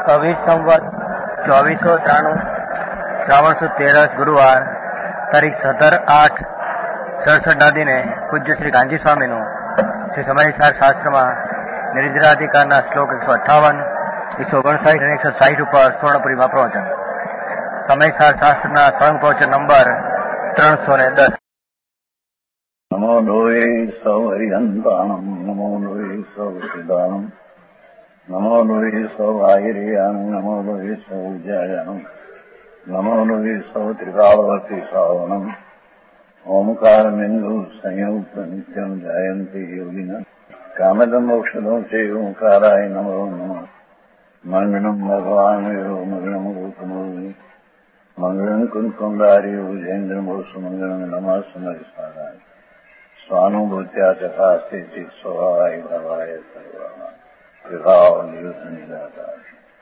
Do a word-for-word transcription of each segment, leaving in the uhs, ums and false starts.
कबीर संवत चौबीस सौ ત્રાણું શ્રાવણ સુદ તેરસ ગુરુવાર તારીખ સત્તર આઠ સડસઠના દિને પૂજ્ય શ્રી ગાંધી સ્વામીનું શ્રી સમાધિસાર શાસ્ત્રમાં નિર્જરાધિકારના શ્લોક એકસો અઠ્ઠાવન એકસો ઓગણસાઠ અને એકસો સાઠ ઉપર સ્વર્ણપુરીમાં પ્રવચન. સમયસાર શાસ્ત્રના સ્વયં પ્રવચન નંબર ત્રણસો ને દસ. નમો લોહે સૌ હરિહંતાણમ નમો લોહે સૌ સિદ્ધાણમ નમો લોહે સૌ આયર્યાન નમો લોહે સૌ જયાનમ નમો લોહે સૌ ત્રિકાળવતી શ્રાવણમ ઓમકાર બિંદુ સંયુક્ત નિત્યમ જાયંતી યોગિના કામદમ મોક્ષદો છે ઓંકારાય નમો નમઃ. મંગળમ ભગવાન મંગળમ ગૌતમોની મંગળમ કુંકુંડાર્યો જૈન્દ્રમોષ મંગળમ નમઃ સમયસારાય સ્વાનુભૂત્યા ચકાસ્તે સ્વભાવાય ભવાય સર્વા વિભાવ નિયુત નિરાકાર.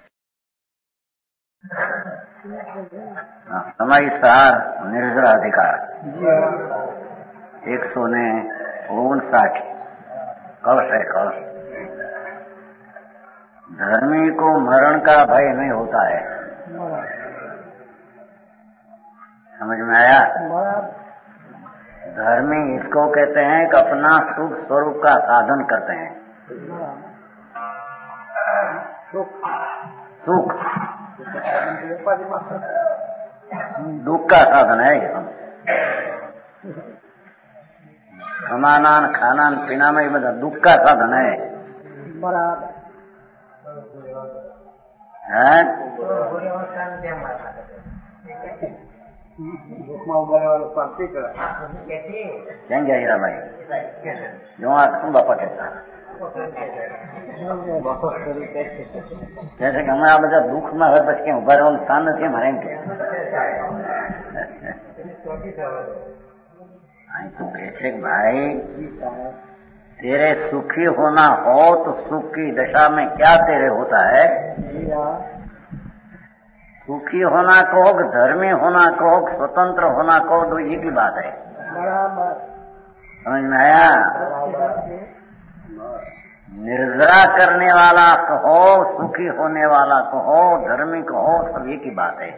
સમયસાર નિર્જરાધિકાર एक सौ ने उनसाठ कलश है कलश. धर्मी को मरण का भय नहीं होता है. समझ में आया? धर्मी इसको कहते हैं कि अपना सुख स्वरूप का साधन करते हैं. सुख दुख का साधन है. कमाना खाना पीना में मतलब दुख का साधन है. बराबर है. क्या हीरा भाई जो आज तुम बापा कहता जैसे कि हमारा बच्चा दुख में है बच के उभा रहो स्थान नहीं हमारे तो कैसे भाई तेरे सुखी होना हो तो सुख की दशा में क्या तेरे होता है? सुखी होना कहो कि धर्मी होना कहो कि स्वतंत्र होना कहो तो ये की बात है. समझ में आया? निर्जरा करने वाला कहो, सुखी होने वाला कहो, धर्मी कहो, सब ये की बात है.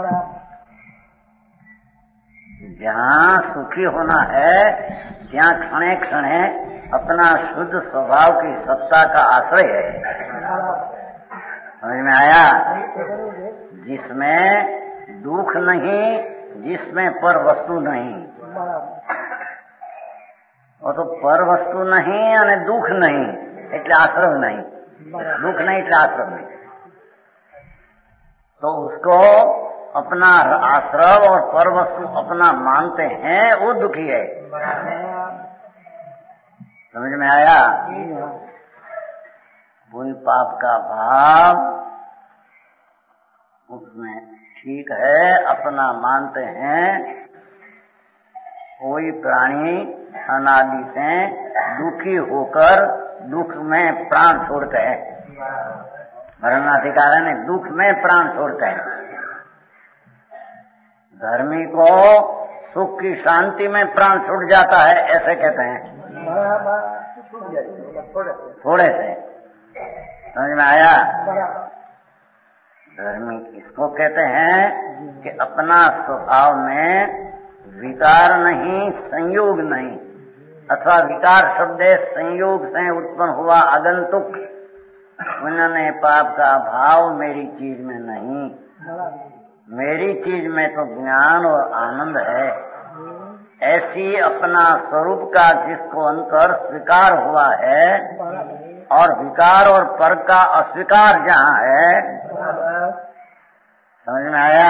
जहाँ सुखी होना है ત્યાં क्षणे क्षणे अपना शुद्ध स्वभाव की सत्ता का आश्रय है. समझ में आया? जिसमें दुख नहीं, जिसमें पर वस्तु नहीं. वो तो पर वस्तु नहीं અને दुख नहीं એટલે आश्रम नहीं. दुख नहीं એટલે आश्रम नहीं. तो उसको अपना आश्रम और पर वस्तु अपना मानते हैं वो दुखी है. समझ में आया? कोई पाप का भाव उसमें ठीक है अपना मानते हैं. कोई प्राणी अनादि से दुखी होकर दुख में प्राण छोड़ते हैं. मरणाधिकार ने दुख में प्राण छोड़ते हैं. धर्मी को सुख की शांति में प्राण छूट जाता है ऐसे कहते हैं. थोड़े से समझ में आया? धर्मी किसको कहते हैं कि अपना स्वभाव में विकार नहीं, संयोग नहीं, अथवा विकार शब्द संयोग से उत्पन्न हुआ आगंतुक उन्होंने पाप का भाव मेरी चीज में नहीं. मेरी चीज में तो ज्ञान और आनंद है. ऐसी अपना स्वरूप का जिसको अंतर स्वीकार हुआ है और विकार और पर का अस्वीकार जहाँ है. समझ में आया?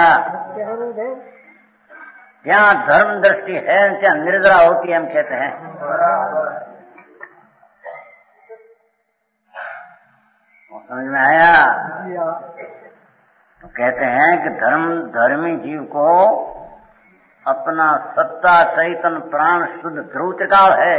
जहाँ धर्म दृष्टि है क्या निर्जरा होती है हम कहते हैं. समझ में आया? तो कहते हैं कि धर्म धर्मी जीव को अपना सत्ता चैतन प्राण शुद्ध ध्रुव त्रिकाल है.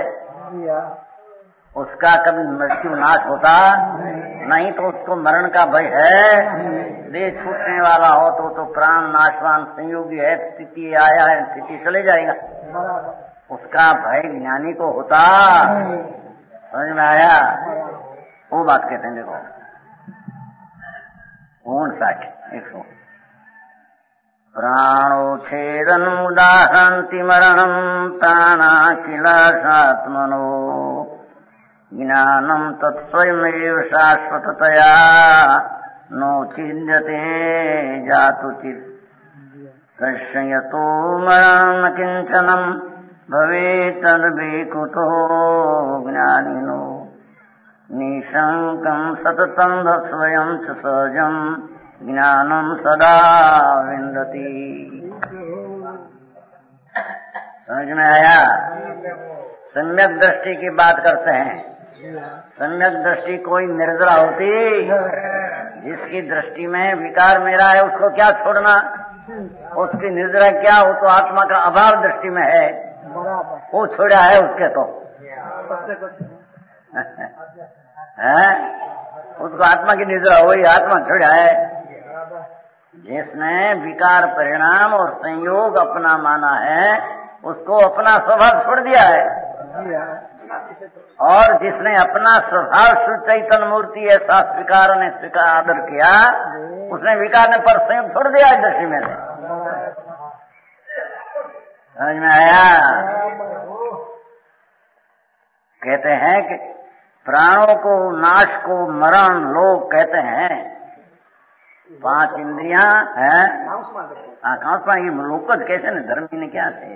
उसका कभी मृत्यु नाश होता नहीं तो उसको मरण का भय है. देह छूटने वाला हो तो तो प्राण नाशवान संयोगी है. स्थिति आया है स्थिति चले जाएगा. उसका भय ज्ञानी को होता. समझ में आया? वो बात कहते हैं. देखो उनसाठ एक सौ प्राणोच्छेदन उदाहरन्ति मरणं प्राणाखिलाशात्मनो ज्ञानं तत्स्वयमेव शाश्वततया नोच्छिद्यते जातुचित् तस्य यतो मरणं न किञ्चनं भवेत् तद्विकुतो ज्ञानिनो निशंकं सततं स्वयं च सहजं ज्ञानं सदा विन्दति। समझ में आया? सम्यक दृष्टि की बात करते हैं। सम्यक दृष्टि कोई निर्जरा होती, जिसकी दृष्टि में विकार मेरा है उसको क्या छोड़ना, उसकी निर्जरा क्या, हो तो आत्मा का अभाव दृष्टि में है, वो छोड़ा है उसके तो है उसको आत्मा की निर्जरा वही आत्मा छोड़ा है। जिसने विकार परिणाम और संयोग अपना माना है उसको अपना स्वभाव छोड़ दिया है, और जिसने अपना स्वभाव शुद्ध चैतन्य मूर्ति ऐसा स्वीकार ने स्वीकार आदर किया, उसने विकार ने पर संयोग छोड़ दिया है दृष्टि में से। समझ में आया? कहते हैं कि प्राणों को नाश को मरण लोग कहते हैं। पांच इंद्रियां हैं, आकांक्षा ये लोकज कैसे न धर्मी ने क्या से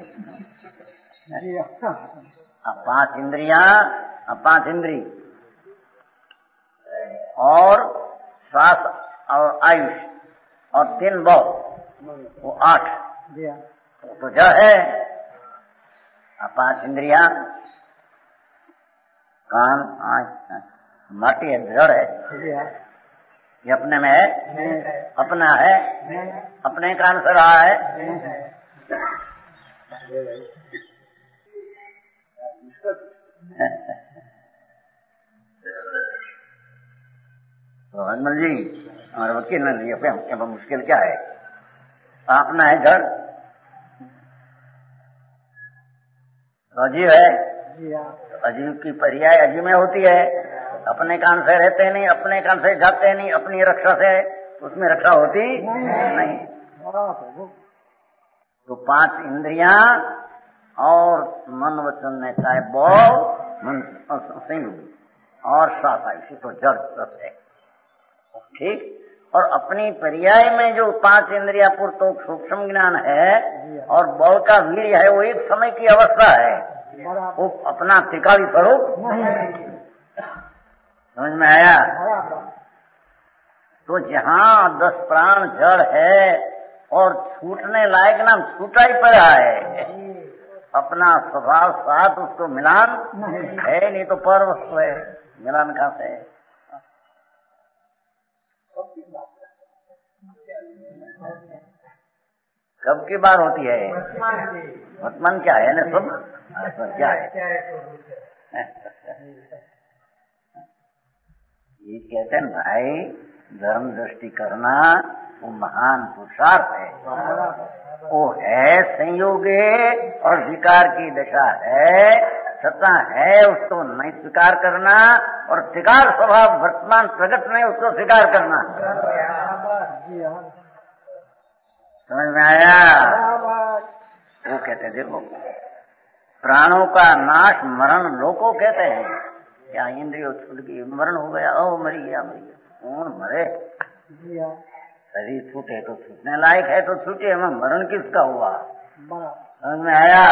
पांच इंद्रियां, पांच इंद्री और श्वास और आयुष और तीन बौ, वो आठ तो जड़ है। पांच इंद्रियां कान आँख माटी है, जड़ है, ये अपने में है, अपना है, अपने कान से रहा है। तो हनुमान जी हमारे वकील ने लिया पे मुश्किल क्या है, अपना है जड़, अजीब है, अजीब की पर्याय अजीब में होती है। अपने कान से रहते नहीं, अपने कान से जाते नहीं, अपनी रक्षा से उसमें रक्षा होती नहीं। तो पांच इंद्रियां और मन वचन ने चाहे बो मन सिंह और श्वास आयुषी तो जड़ रस है, ठीक। और अपनी पर्याय में जो पांच इंद्रिया पूर्तो सूक्ष्म ज्ञान है और बौ का वीर्य है, वो एक समय की अवस्था है, वो अपना त्रिकाली स्वरूप। समझ में आया? तो जहाँ दस प्राण जड़ है और छूटने लायक नाम छूटा ही पड़ा है, अपना स्वभाव साथ उसको मिलान है नहीं तो पर वस्तु है, मिलान कहाँ से है? कब की बार होती है? वर्तमान क्या है ना, सब क्या है? ये कहते हैं भाई धर्म दृष्टि करना वो महान पुरुषार्थ है, वो है संयोगे और विकार की दशा है, सत्ता है उसको नहीं स्वीकार करना, और त्रिकार स्वभाव वर्तमान प्रकट में उसको स्वीकार करना। समझ में आया? वो कहते हैं देखो प्राणों का नाश मरण लोको कहते हैं, क्या इंद्रियों छूट गई, मरण हो गया, ओ मरी गया मरी गया, कौन मरे? शरीर छूटे तो छूटने लायक है तो छूटे, हमें मरण किसका हुआ? समझ में आया?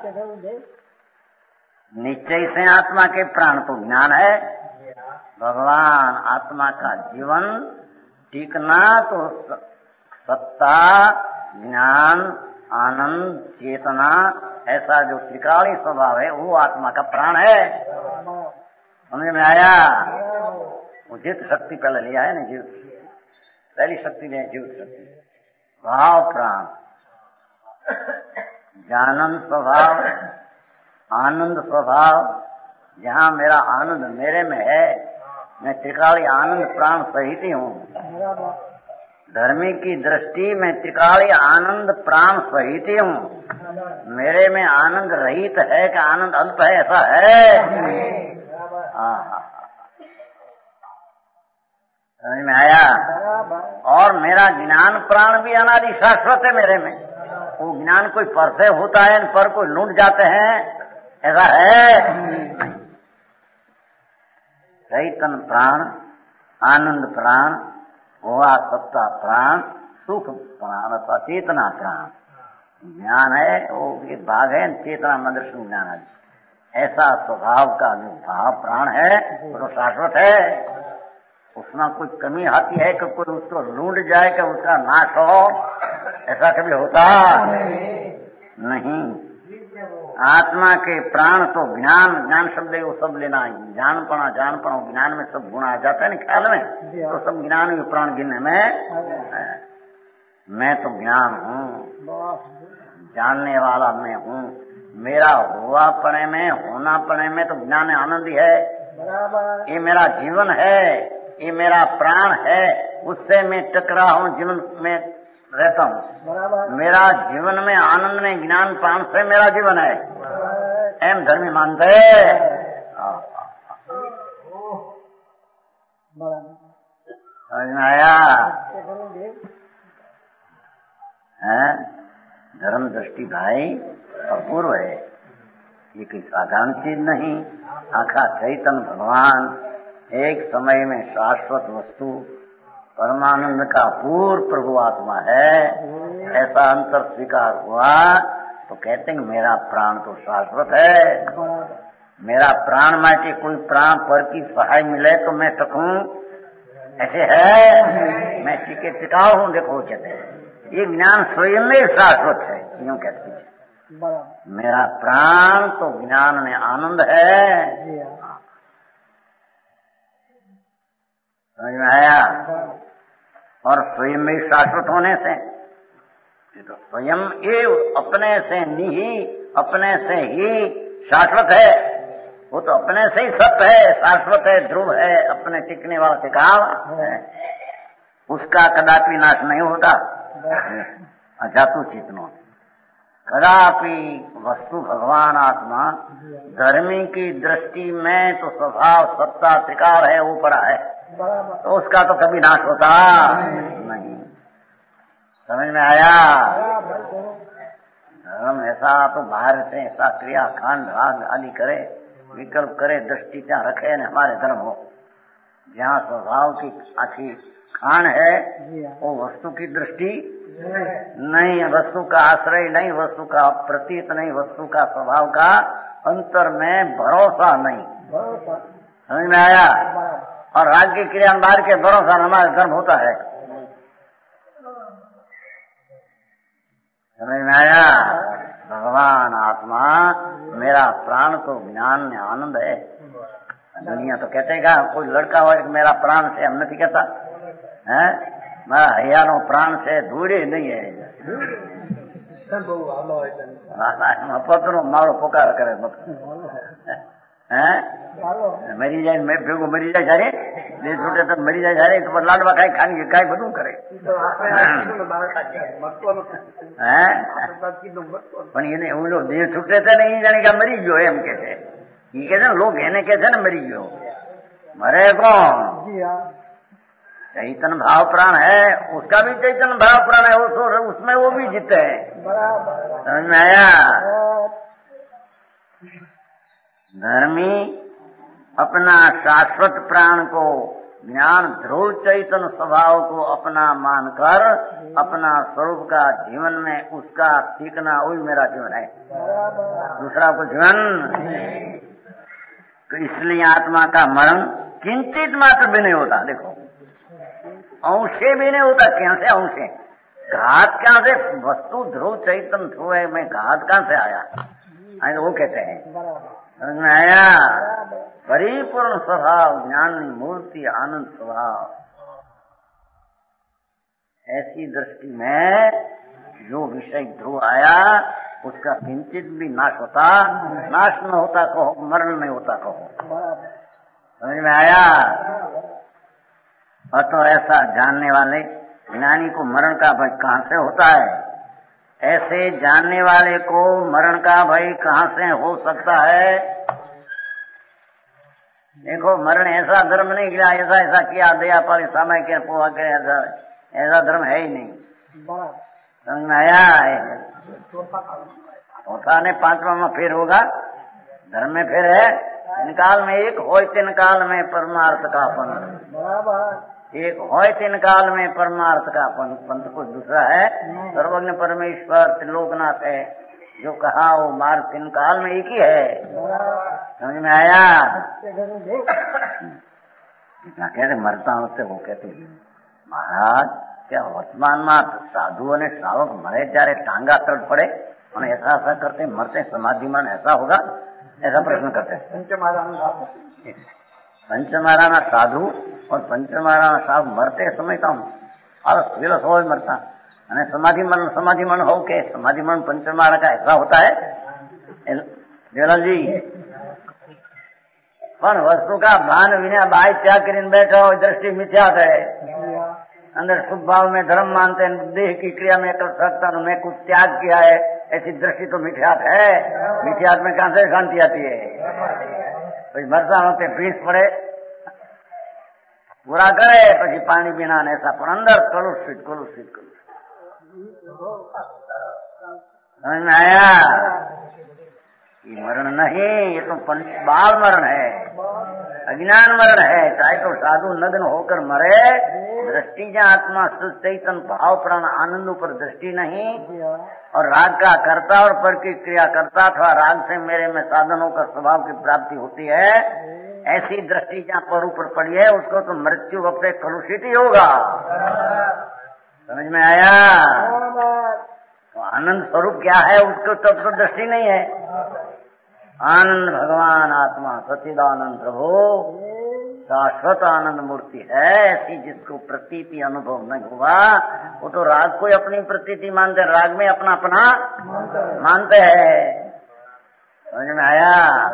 निश्चय से आत्मा के प्राण तो ज्ञान है, भगवान आत्मा का जीवन टिकना तो सत्ता ज्ञान आनंद चेतना ऐसा जो त्रिकाली स्वभाव है वो आत्मा का प्राण है। समझ में आया? उचित शक्ति पहले लिया है ना, जीव पहली शक्ति ने जीव शक्ति, भाव प्राण, जानंद स्वभाव, आनंद स्वभाव। जहाँ मेरा आनंद मेरे में है, मैं त्रिकाली आनंद प्राण सहित ही हूँ। धर्मी की दृष्टि में त्रिकाली आनंद प्राण सहित ही हूँ, मेरे में आनंद रहित है कि आनंद अल्प है, ऐसा है। हाँ, समझ में आया? और मेरा ज्ञान प्राण भी अनादि शाश्वत है मेरे में। वो ज्ञान कोई पर से होता है, पर कोई लूट जाते हैं, ऐसा है। चैतन्य प्राण, आनंद प्राण, हुआ सत्ता प्राण, सुख प्राण अथवा चेतना प्राण ज्ञान है। वो ये भाग है चेतना मदर्शन ज्ञान है। ऐसा स्वभाव का जो भाव प्राण है वो तो शाश्वत है। उसमें कोई कमी आती है कि कोई उसको लूट जाए कि उसका नाश हो, ऐसा कभी होता नहीं। आत्मा के प्राण तो ज्ञान, ज्ञान शब्द वो सब लेना है। जानपना जानपना ज्ञान में सब गुण आ जाता है ना ख्याल में, तो सब ज्ञान में प्राण गिनने में है। मैं तो ज्ञान हूँ, जानने वाला मैं हूँ। मेरा हुआ पने में, होना पने में तो ज्ञान आनंद ही है। ये मेरा जीवन है, ये मेरा प्राण है, उससे मैं टकरा हूँ, जीवन में रहता हूँ। मेरा जीवन में आनंद में ज्ञान प्राण से मेरा जीवन है। एम धर्मी मानते समझ में आया है? धर्म दृष्टि भाई अपूर्व है। ये कोई साधारण चीज नहीं। आखा चैतन्य भगवान एक समय में शाश्वत वस्तु परमानंद का पूर्ण प्रभु आत्मा है। ऐसा अंतर स्वीकार हुआ तो कहते हैं मेरा प्राण तो शाश्वत है। मेरा प्राण माटे कोई प्राण पर की सहाय मिले तो मैं टकूं, ऐसे है। मैं टिके टिकाऊ हूँ। देखो कहते हैं ये ज्ञान स्वयं में शाश्वत है, यूँ कहते हैं। मेरा प्राण तो ज्ञान में आनंद है। समझ में आया? और स्वयं में शाश्वत होने से तो स्वयं ये अपने से नहीं, अपने से ही शाश्वत है। वो तो अपने से ही सत्य है, शाश्वत है, ध्रुव है, अपने टिकने वाला टिकाव है। उसका कदापि नाश नहीं होता। अजातु चेतनो कदापि वस्तु भगवान आत्मा धर्मी की दृष्टि में तो स्वभाव सत्ता त्रिकार है, ऊपरा है, तो उसका तो कभी नाश होता नहीं। समझ में आया? धर्म ऐसा तो बाहर से ऐसा क्रिया खान भाग आदि करे, विकल्प करे, दृष्टि क्या रखे न हमारे धर्म हो। जहाँ स्वभाव की आखिर खान है वो वस्तु की दृष्टि नहीं, वस्तु का आश्रय नहीं, वस्तु का प्रतीत नहीं, वस्तु का स्वभाव का अंतर में भरोसा नहीं। समझ में आया? और राग की क्रिया बाहर के भरोसा हमारा धर्म होता है। समझ में आया? भगवान आत्मा मेरा प्राण तो ज्ञान में आनंद है। दुनिया तो कहते हैं कोई लड़का हो मेरा प्राण से, हम नहीं कहता है मैं हयानो प्राण से दूरी नहीं है। पत्रों मारो पुकार करे मरी जाए, मैं भेगो मरी जाए जारे दे छूटे तो मरी जाए जारे तो लाडवा काई खाएंगे काय બધું करे પણ એને ઓલો દેહ છૂટે છે ને એ જાણે કે મરી ગયો એમ કે છે। એ કે છે લોક એને કે છે ને મરી ગયો, मरे कौन? चैतन्य भाव प्राण है, उसका भी चैतन्य भाव प्राण है, उस, उसमें वो भी जीते हैं। समझ में आया? धर्मी अपना शाश्वत प्राण को ज्ञान ध्रुव चैतन्य स्वभाव को अपना मानकर अपना स्वरूप का जीवन में उसका सीखना वही मेरा जीवन है, दूसरा को जीवन। तो इसलिए आत्मा का मरण किंचित मात्र भी नहीं होता। देखो अंशे भी नहीं होता। कैसे अंशे? घात कहाँ से? वस्तु ध्रुव चैतन्य ध्रुव है, मैं घात कहाँ से आया? तो वो कहते हैं समझ में आया? परिपूर्ण स्वभाव, ज्ञान मूर्ति, आनंद स्वभाव। ऐसी दृष्टि में जो विषय ध्रुव आया उसका किंचित भी नाश होता, नाश न होता कहो, मरण नहीं होता कहो। समझ में आया? और तो ऐसा जानने वाले ज्ञानी को मरण का भय कहाँ से होता है? ऐसे जानने वाले को मरण का भय कहाँ से हो सकता है? देखो मरण ऐसा धर्म नहीं किया, ऐसा ऐसा किया, दया पाली समय के पोहा करे, ऐसा ऐसा धर्म है ही नहीं। समझ में आया? चौथा ने पांचवा में फिर होगा, धर्म में फिर है तीन काल में एक हो, तीन काल में परमार्थ का पंथ, एक हो तीन काल में परमार्थ का पंथ, पंथ कुछ दूसरा है। सर्वज्ञ परमेश्वर त्रिलोकनाथ है, जो कहा वो मार्ग तीन काल में एक ही है। समझ में आया? इतना कहते मरता हूँ वो कहते महाराज क्या वर्तमान में साधु ने श्रावक मरे ત્યારે टांगा तड़ पड़े और ऐसा ऐसा करते मरते समाधि मन ऐसा होगा, ऐसा प्रश्न करते हैं। पंचमाराना साधु और पंचमाराना साधु मरते समझता हूँ और विलस हो मरता અને સમાધિ મન સમાધિ મન हो के समाधि मन पंचमारा का ऐसा होता है देवलाल जी। પણ વસ્તુ का भान विना बाई त्याग કરીને बैठा हो, दृष्टि मिथ्या है। अंदर शुभ भाव में धर्म मानते हैं, देह की क्रिया में कर सकता हूँ, मैं कुछ त्याग किया है, ऐसी दृष्टि तो मिथ्यात है। मिथ्यात में कहां से शांति आती है? પછી મરતા होते बीस पड़े पूरा करे પછી पानी बिना ऐसा, पर अंदर कलुषित कलुषित कलुषित। समझ में आया? ये मरण नहीं, ये तो बाल मरण है, अज्ञान मरण है। चाहे तो साधु नग्न होकर मरे, दृष्टि जहाँ आत्मा शुद्ध चैतन भाव प्राण आनंद पर दृष्टि नहीं, और राग का कर्ता और पर की क्रिया करता अथवा राग से मेरे में साधनों का स्वभाव की प्राप्ति होती है, ऐसी दृष्टि जहाँ पर ऊपर पड़ी है उसको तो मृत्यु अपने कलुषित ही होगा। समझ में आया? तो आनंद स्वरूप क्या है उसको तब तो दृष्टि नहीं है। आनंद भगवान आत्मा सच्चिदानंद प्रभु शाश्वत आनंद मूर्ति है, ऐसी जिसको प्रतीति अनुभव नहीं हुआ वो तो राग को अपनी प्रतीति मानते, राग में अपना अपना मानते हैं। समझ में आया?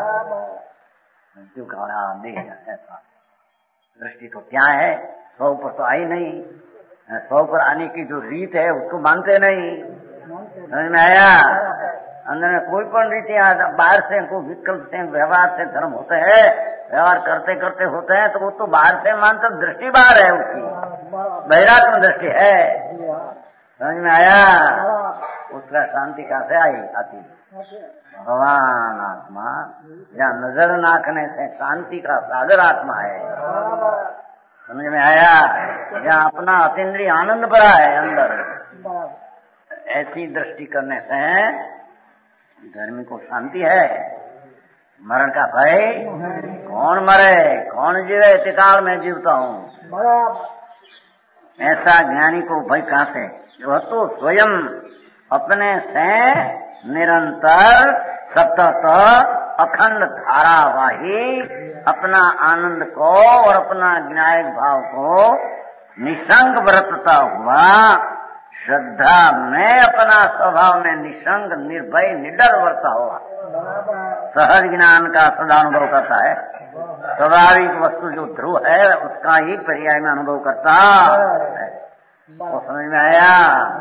क्यों कहा ऐसा दृष्टि तो क्या है, सौ पर तो आई नहीं, सौ पर आने की जो रीत है उसको मानते नहीं। समझ में आया? अंदर में कोई पण रीति बाहर से कोई विकल्प से व्यवहार से धर्म होते हैं, व्यवहार करते करते होते हैं, तो वो तो बाहर से मानते, दृष्टि बाहर है उसकी, बहिरात्म दृष्टि है। समझ में आया? उसका शांति कहाँ से आई आती? भगवान आत्मा जहाँ नजर नाखने से शांति का सागर आत्मा है। समझ में आया? जहाँ अपना अतीन्द्रिय आनंद भरा है अंदर, ऐसी दृष्टि करने से धर्मी को शांति है। मरण का भय, कौन मरे कौन जीवे, त्रिकाल में जीवता हूँ, ऐसा ज्ञानी को भय कहाँ से? जो तो स्वयं अपने से निरंतर सतत अखंड धारावाही अपना आनंद को और अपना ज्ञायक भाव को निसंग बरतता हुआ श्रद्धा में अपना स्वभाव में निसंग निर्भय निडर वर्ता हुआ सहज ज्ञान का सदा अनुभव करता है। स्वाभाविक वस्तु जो ध्रुव है उसका ही पर्याय में अनुभव करता है। वो समझ में आया?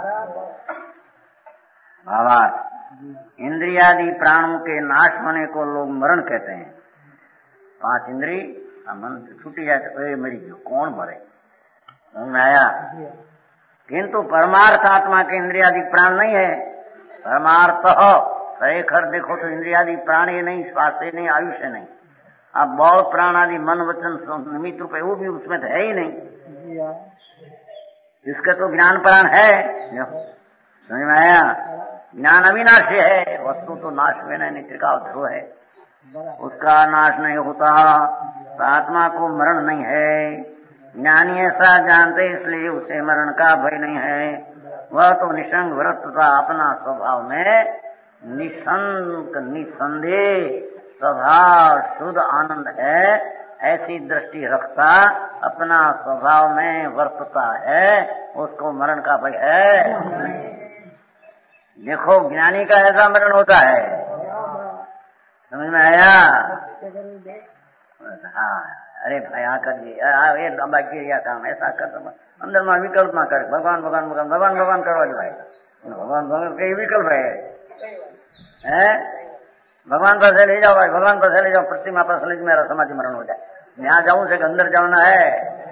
बाबा इंद्रियादि प्राणों के नाश होने को लोग मरण कहते हैं। पांच इंद्री मन से छूटी जाए तो मरी गयो, कौन मरे? समझ में आया? किंतु परमार्थ आत्मा के इंद्रियादि प्राण नहीं है। परमार्थ खरेखर देखो तो इंद्रियादि प्राण ये नहीं, श्वास ही नहीं, आयुष्य नहीं, अब बौल प्राण आदि मन वचन निमित्त रूप है, वो भी उसमें तो है ही नहीं। इसका तो ज्ञान प्राण है। समझ में आया? ज्ञान अविनाशी है, वस्तु तो नाश में नहीं, त्रिकाल ध्रुव है, उसका नाश नहीं होता। तो आत्मा को मरण नहीं है। ज्ञानी ऐसा जानते इसलिए उसे मरण का भय नहीं है। वह तो निसंग व्रतता अपना स्वभाव में निसंग निसंदेह स्वभाव शुद्ध आनंद है, ऐसी दृष्टि रखता अपना स्वभाव में वर्तता है, उसको मरण का भय है। देखो ज्ञानी का ऐसा मरण होता है। समझ में आया? हाँ, अरे भाई आ कर ये दबा के काम ऐसा कर, अंदर में विकल्प ना करे, भगवान भगवान भगवान भगवान भगवान करवा दे भाई, भगवान भगवान कई विकल्प है, है? भगवान पास ले जाओ भाई, भगवान पास ले जाओ, प्रतिमा पास ले मेरा समाधि मरण हो जाए, यहाँ जाऊं से अंदर जाना है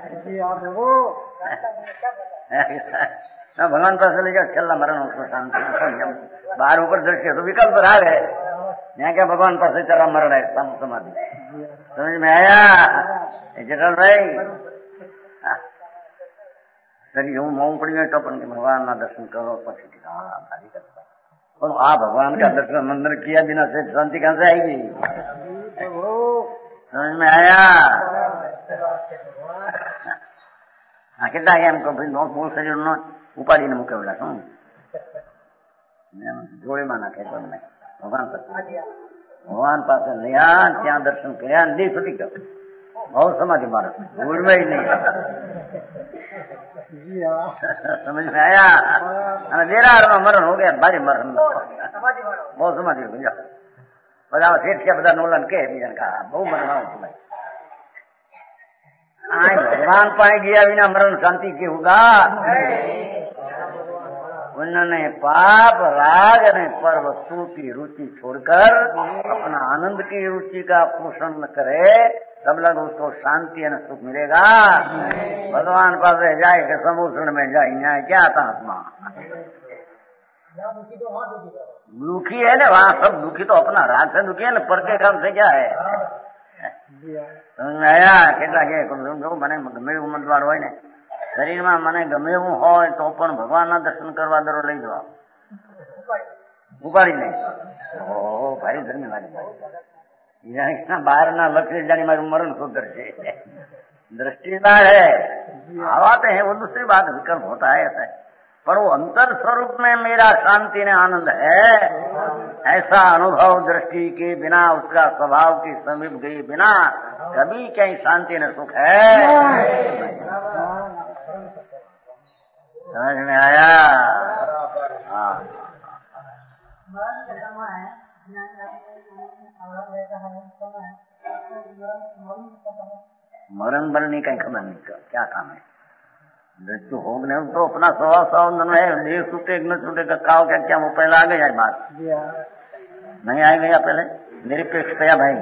भगवान पास लेकर छल्ला मरण उसको शांति बाहर ऊपर दृष्टि तो विकल्प रहा है यहाँ क्या भगवान पास चला मरण है समाधि समझ में आया जटल भाई सरी हूँ मऊ पड़ी गई तो अपन के भगवान ना दर्शन करो पछी और आ भगवान का दर्शन मंदिर किया बिना से शांति कहां से आएगी समझ में आया हाँ कितना है हमको फिर नौ मूल शरीर नो उपाड़ी ने मुके बोला શું જોડે માં નાખે તો નહીં ભગવાન પાસે ભગવાન પાસે લ્યા ત્યાં દર્શન કર્યા દી છૂટી ગયો બહુ સમાધિ મારે ભૂલ में ही नहीं समझ में आया मेरा मरण हो गया भारी मरण बहुत समाधि हो गया બધા શેઠ છે બધા નોલન કે બીજા કા બહુ મરણ આવે ભાઈ आए भगवान पाए गया बिना मरण शांति के होगा उन्होंने पाप राग ने पर वस्तु की रुचि छोड़कर अपना आनंद की रुचि का पोषण करे तब लग उसको शांति और सुख मिलेगा भगवान पास जाए के समुद्र में जाए यहाँ क्या था आत्मा दुखी है ना वहाँ सब दुखी तो अपना राग से दुखी है ना पर के काम से क्या है आया કેટલા કે મને ગમે એવું ઉમેદવાર હોય ને શરીરમાં મને ગમે એવું હોય તો પણ ભગવાનના દર્શન કરવા દરો લઈ જવા ઉપાડી નહીં ઓ ભારી ધર્મ લાગે બહારના લક્ષ્ય જાણી મારું મરણ સુધરશે दृष्टि ना है आवाते हैं वो दूसरी बात विकल्प होता है ऐसा पर वो अंतर स्वरूप में मेरा शांति ने आनंद है ऐसा अनुभव दृष्टि के बिना उसका स्वभाव की समीप गई बिना कभी कहीं शांति न सुख है समझ में आया हाँ मरण बनने का खबर नहीं कर क्या काम है मृत्यु हो गए तो अपना स्वभाव सावधान है देह छूटे न छूटे का काव क्या क्या वो पहले आ गया बात नहीं आ गया पहले निरपेक्ष गया भाई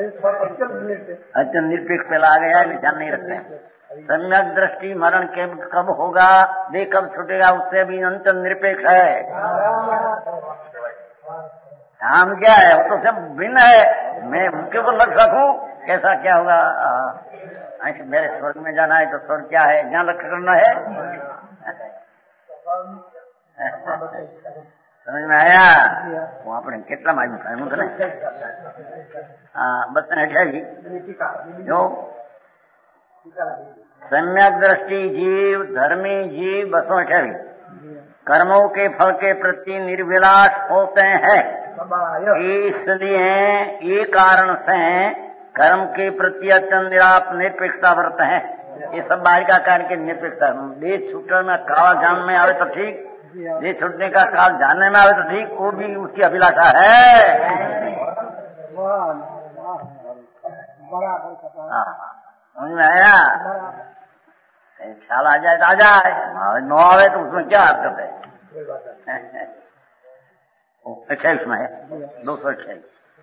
अच्छा निरपेक्ष पहला आ गया ध्यान नहीं रखते सम्यक दृष्टि मरण के कब होगा देह कब छूटेगा उससे भी अंत निरपेक्ष है काम क्या है वो तो सब भिन्न है मैं उनके ऊपर लग सकूं कैसा क्या होगा ऐसे मेरे स्वर्ग में जाना है तो स्वर्ग क्या है जहाँ लक्ष्य करना है समझ में आया वो अपने कितना मालूम है मुझे हाँ बस अठावी जो सम्यक दृष्टि जीव धर्मी जीव बसों अठावी कर्मों के फल के प्रति निर्विलास होते हैं इसलिए ये कारण से कर्म के प्रति अत्यंत निरपेक्षता व्रत है ये सब बाहर का कार्य के निरपेक्षता देश छूटने में काल जान में आवे तो ठीक देश छूटने का काल जानने में आवे तो ठीक वो भी उसकी अभिलाषा है समझ में आया ख्याल आ जाए तो आ जाए न आवे तो उसमें क्या हरकत है अट्ठाईस में है दो सौ अट्ठाईस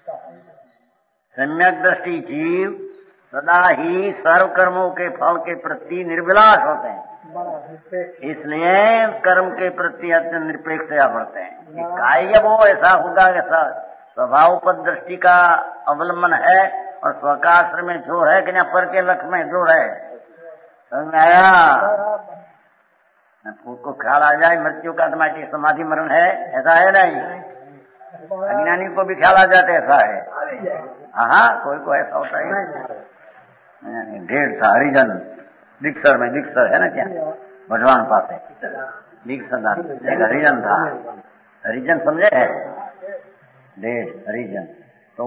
सम्यक दृष्टि जीव सदा ही सर्व कर्मों के फल के प्रति निर्विलास होते हैं इसलिए कर्म के प्रति अत्यंत निरपेक्ष बढ़ते हैं कार्य वो ऐसा होगा ऐसा स्वभाव पर दृष्टि का अवलंबन है और स्वकाश्र में जो है कि पर के लक्ष्य में जो है समझ में आया को ख्याल आ जाए मृत्यु का तुम्हारी समाधि मरण है ऐसा है नहीं अज्ञानी को भी ख्याल आ जाते ऐसा है हाँ कोई को ऐसा होता है ढेर था हरिजन दीक्षर में दीक्षर है ना क्या भगवान पास है दीक्षर एक हरिजन था हरिजन समझे है ढेर हरिजन तो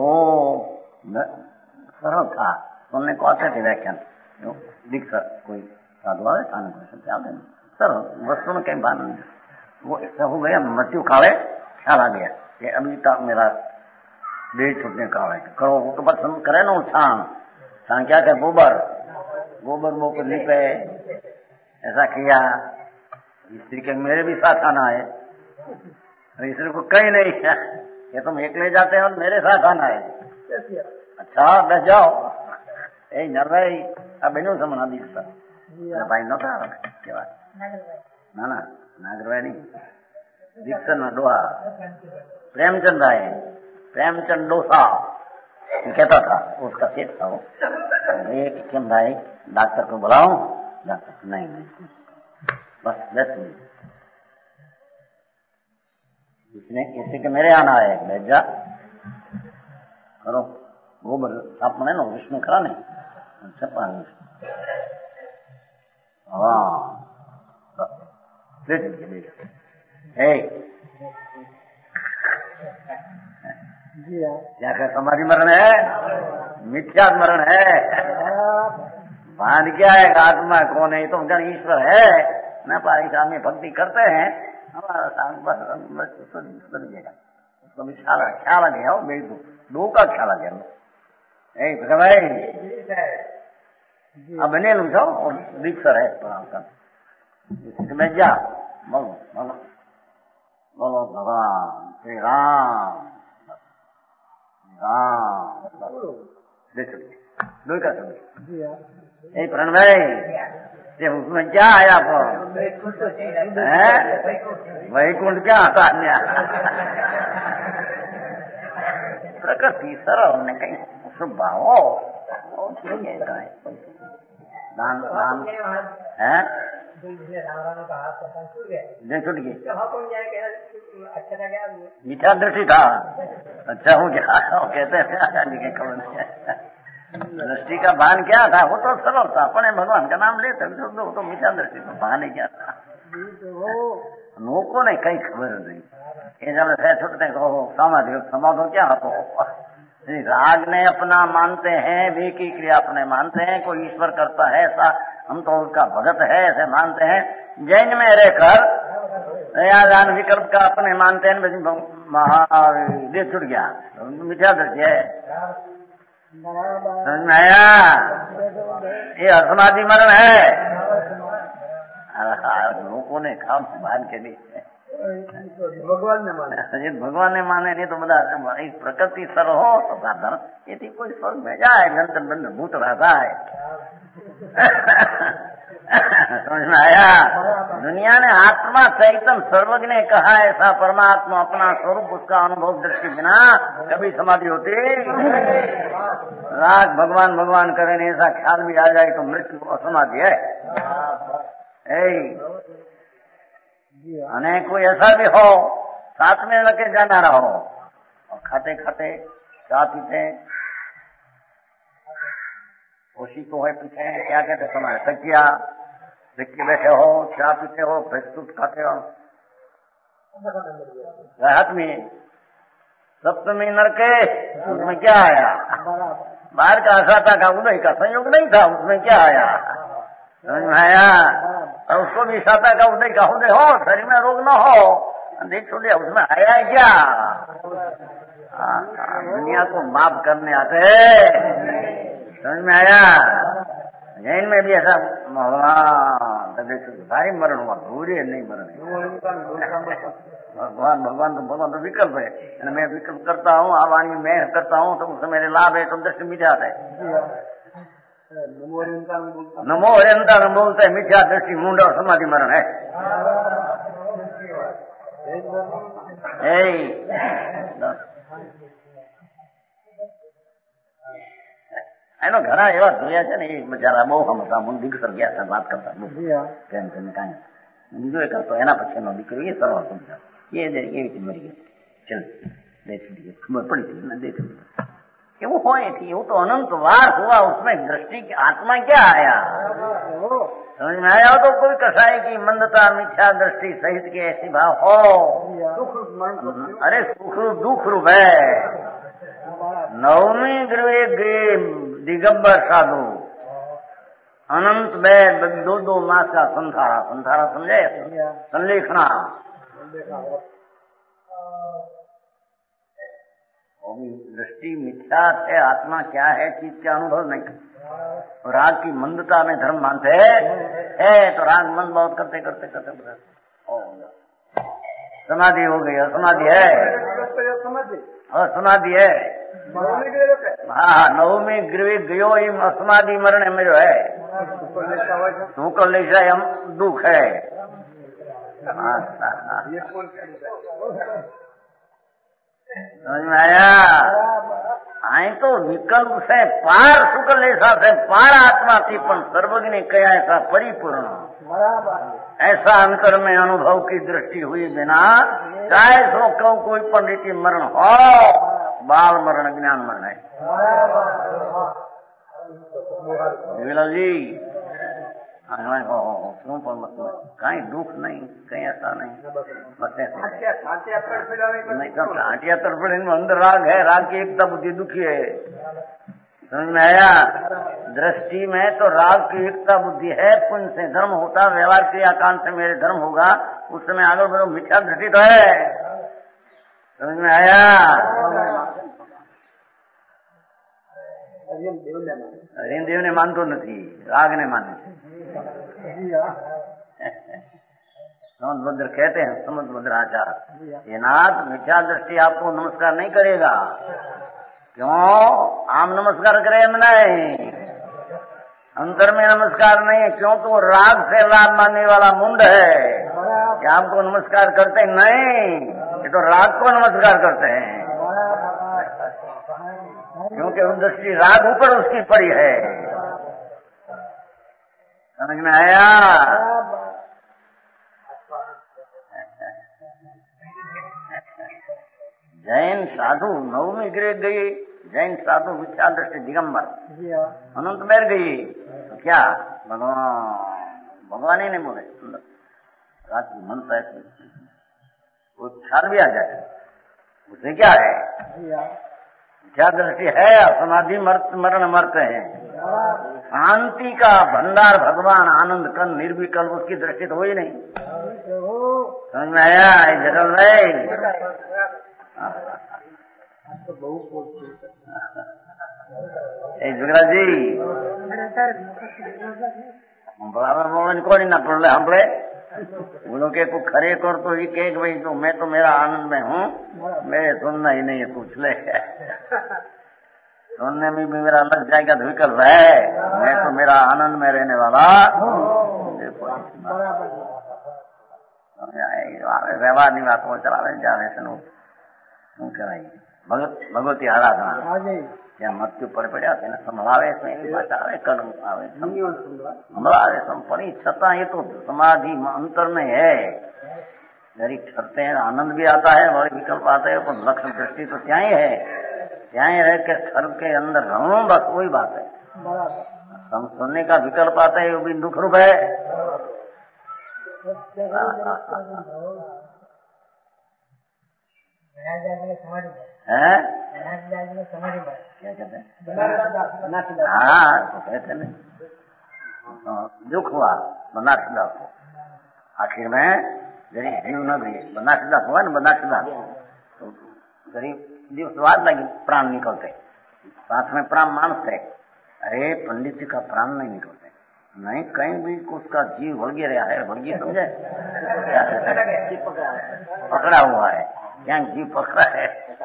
सरल था सुनने को आते थे व्याख्यान दीक्षर कोई साधु आवे खाने को आते सर वस्तु में कहीं बात नहीं वो ऐसा हो गया मृत्यु काले ख्याल आ गया कि अभी तक मेरा देह छूटने का है करो वो तो बस करे ना छान छान क्या करे गोबर गोबर वो को लिपे ऐसा किया स्त्री के मेरे भी साथ आना है स्त्री को कहीं नहीं है ये तुम एक ले जाते हो मेरे साथ आना है अच्छा बस जाओ એ નરભાઈ આ બન્યું છે મને દીક્ષા ભાઈ નતા કેવા ના ના નાગરભાઈ नहीं दीक्षण ना डोहा प्रेमचंद भाई प्रेमचंद डोसा कहता था उसका सेठ था वो क्यों भाई डॉक्टर को बुलाऊं डॉक्टर नहीं बस दस मिनट इसने किसी के मेरे आना है बैठ जा करो गोबर साफ मने नो विष्णु खरा नहीं हाँ बस क्या क्या समाधि मरण है मिथ्या मरण है भान क्या है आत्मा कौन है तो उनका ईश्वर है न पारी सामने भक्ति करते हैं हमारा उसको भी ख्याल ख्याल आ गया मेरी दो का ख्याल आ गया भाई अब बने लू छो दीक्षर है मैं जा बोलो बोलो बोलो भगवान श्री राम राम दो का समझ प्रण भाई उसमें क्या आया वैकुंठ क्या आता प्रकृति सरल ने कहीं स्वभाव दान दान है छुट गई मीठा दृष्टि था अच्छा हूँ क्या कहते हैं खबर नहीं दृष्टि का भान क्या था वो तो सरल था अपने भगवान का नाम लेते तो, तो मीठा दृष्टि का भान ही क्या था लोगों ने कई खबर नहीं ये जब छुटते कहो समाधि समाधो क्या हो राग ने अपना मानते हैं भी की क्रिया अपने मानते हैं कोई ईश्वर करता है ऐसा हम तो उसका भगत है ऐसे मानते हैं जैन में रहकर दान विकल्प का अपने मानते हैं महावीर छुट गया मिथ्या दृष्टि है समझ में आया ये असमाधि मरण है लोगों ने काम मान के लिए भगवान ने माने भगवान ने माने नहीं तो बता प्रकृति सर हो तो साधन ये कोई स्वर्ग में जाए गंतन बंद भूत रहता है समझ में आया दुनिया ने आत्मा चैतन सर्वज्ञ ने कहा ऐसा परमात्मा अपना स्वरूप उसका अनुभव दृष्टि बिना कभी समाधि होती राग भगवान भगवान करे नहीं ऐसा ख्याल भी आ जाए तो मृत्यु असमाधि है अने कोई ऐसा भी हो साथ में लगे जाना रहो और खाते खाते चाय पीते उसी को है पीछे क्या कहते तुम्हारे तकिया तकिए बैठे हो चाय पीते हो प्रस्तुत खाते हो राहत में सप्तमी नरके उसमें क्या आया बाहर का असाता का उदय का संयोग नहीं था उसमें क्या आया समझ में आया और उसको भी साता का उदय का उदय हो शरीर में रोग न हो देख छोड़िए उसमें आया है क्या दुनिया को माफ करने आते समझ में आया जैन में भी ऐसा भारी मरण हुआ पूरे नहीं मरण भगवान भगवान तो भगवान तो विकल्प है मैं विकल्प करता हूँ आवाणी मैं करता हूँ तो उससे मेरे लाभ है तो दृष्टि मिल जाता है नमो हरियंता में बोलते हैं मिथ्या दृष्टि मुंड और समाधि मरण है એનો ઘણા એવા જોયા છે ને એ બચારા બહુ હમતા હું દીકરો ગયા હતા વાત કરતા પ્રેમચંદ કાંઈ બીજો એક હતો એના પછીનો દીકરો એ સરળ સમજા એ એવી રીતે મરી ગયો ચલ દેખ ખબર પડી હતી દેખ એવું હોય थी वो तो अनंत वार हुआ उसमें दृष्टि की आत्मा क्या आया समझ में आया तो कोई कसाई की मंदता मिथ्या दृष्टि सहित के ऐसी भाव हो अरे सुख रूप दुख रूप है नवमी गृह दिगंबर साधु अनंत बैद दो दो मास का संथारा संथारा समझे संलेखना दृष्टि मिथ्या है आत्मा क्या है चीज का अनुभव नहीं राग की मंदता में धर्म मानते है तो राग मंद बहुत करते करते करते समाधि हो गई समाधि है और सुना दिए। हाँ, नवमी गिरवी गयो इम अस्मादि मरण में जो है सुख लेशा हम दुख है। समझ में आया? आई तो विकल्प से पार सुख लेशा से पार आत्मा थी, पण सर्वज्ञ कया ऐसा परिपूर्ण ऐसा अंतर में अनुभव की दृष्टि हुई बिना चाहे सो कौ कोई पण रीति मरण हो, बाल मरण ज्ञान मरण है। विमला जी શું પણ મતલબ કઈ દુઃખ નહીં, કઈ ऐसा नहीं, बस ऐसे नहीं तो ठाटिया तड़पड़े में अंदर राग है, राग की एकता बुद्धि दुखी है। समझ में आया? दृष्टि में तो राग की एकता बुद्धि है, पुण्य से धर्म होता, व्यवहार क्रियाकांड से मेरे धर्म होगा, उस समय आगे बढ़ो, मिथ्या दृष्टि तो है। समझ में आया? अरिन देव ने मानतो नहीं, राग ने माने। समुद्र कहते हैं, समुद्र आचार्य, ये नाथ मिथ्या दृष्टि आपको नमस्कार नहीं करेगा। क्यों? आम नमस्कार करे हम नहीं, अंतर में नमस्कार नहीं है, क्योंकि वो राग से लाभ मानने वाला मुंड है कि आपको नमस्कार करते नहीं, ये तो राग को नमस्कार करते हैं, क्योंकि उन दृष्टि राग ऊपर उसकी पड़ी है। समझ में आया? जैन साधु नवमी गृह गई, जैन साधु मिथ्या दृष्टि दिगंबर अनंत मेर गई, तो क्या भगवान भगवान ही नहीं बोले, रात की मन पैसे वो ख्याल भी आ जाए, उसे क्या है? क्या दृष्टि है? समाधि मरण मरते हैं, शांति का भंडार भगवान आनंद कन निर्विकल्प, उसकी दृष्टि तो हुई नहीं। समझ में आया? जगल भाई जुगरा जी बोलन को नहीं ना पड़े हमले बोलो के को खरे कर तो ये के भाई तो मैं तो मेरा आनंद में हूँ, मेरे सुनना ही नहीं है, पूछ ले सुनने में भी मेरा अलग जाएगा तो विकल्प है, मैं तो मेरा आनंद में रहने वाला व्यवहार नहीं बात वो चला रहे जावे सुनो શું કહેવાય ભગવતી આરાધના જ્યાં મૃત્યુ પર પડ્યા તેને સંભળાવે છે, એની ભાષા આવે, કર્મ આવે, સંભળાવે સંપણી, છતાં ये तो समाधि अंतर में है, जरी करते हैं आनंद भी आता है, बड़े विकल्प आते हैं, पर लक्ष्य दृष्टि तो क्या ही है, क्या ही रह के स्वर्ग के अंदर रहूं, बस वही बात है। सुनने का विकल्प आता है, वो भी दुख रूप है। है क्या कहते हैं? हाँ तो कहते हैं दुख हुआ बनासीदा को, आखिर में जरी जीव न गई बनासीदा हुआ न बनासीदा तो गरीब जीव स्वाद लगी, प्राण निकलते, साथ में प्राण मानस है। अरे पंडित जी का प्राण नहीं निकलते, नहीं कहीं भी उसका जीव वड़गी रहा है, वड़गी समझे पकड़ा हुआ है, क्या जीव पकड़ा है,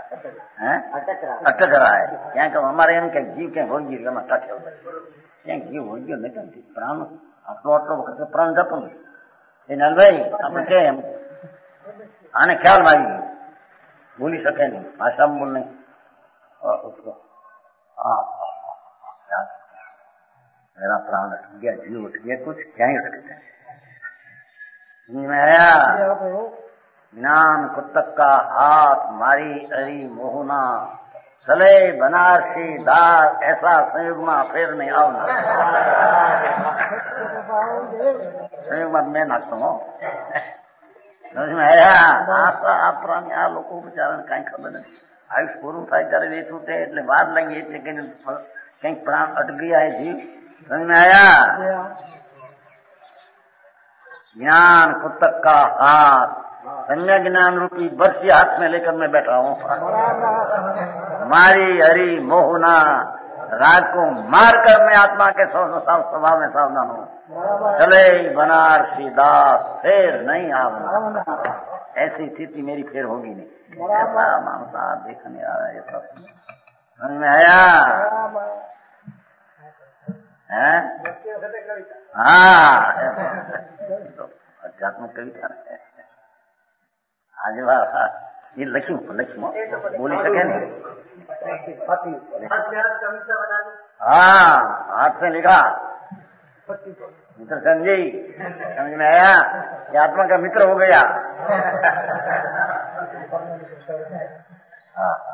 अटक रहा है, क्या कहो हमारे एम क्या जीव क्या वड़गी रहा अटक क्या जीव वड़गी नहीं, प्राण आटलो आटलो वक्त प्राण जपू એ નલભાઈ આપણે કેમ આને ખ્યાલ મારી બોલી શકે નહીં, ભાષામાં બોલ નહીં, मेरा प्राण उठ गया, जीव उठ गया, कुछ क्या ही उठते आया ज्ञान कुत्तक का हाथ मारी अरी मोहना चले बनारसी दास ऐसा संयोग में फिर नहीं आवना संयोग में मैं नाचता हूँ समझ में आया। आ प्राणी आ लोग बेचारा कई खबर नहीं, आयुष पूરું થાય ત્યારે વેચવું છે એટલે વાર લાગી, એટલે કઈક પ્રાણ અટકી ગયા है जीव। समझ में आया? ज्ञान कुत्तक का हाथ, संज्ञा ज्ञान रूपी बर्फी हाथ में लेकर मैं बैठा हूँ। मारी हरी मोहना राग को मारकर मैं आत्मा के स्वभाव में सावधान हूँ। चले बनारसी दास फिर नहीं आवना। ऐसी स्थिति मेरी फिर होगी नहीं। ऐसा मामला देखने आ रहा है, ऐसा समझ में आया? है? हाँ, अध्यात्म कविता है। आज ये लक्ष्मी लक्ष्मी बोली सके नहीं। हाँ, हाथ से लिखा मित्र संजय, समझ में आया? ये आत्मा का मित्र हो गया। हाँ,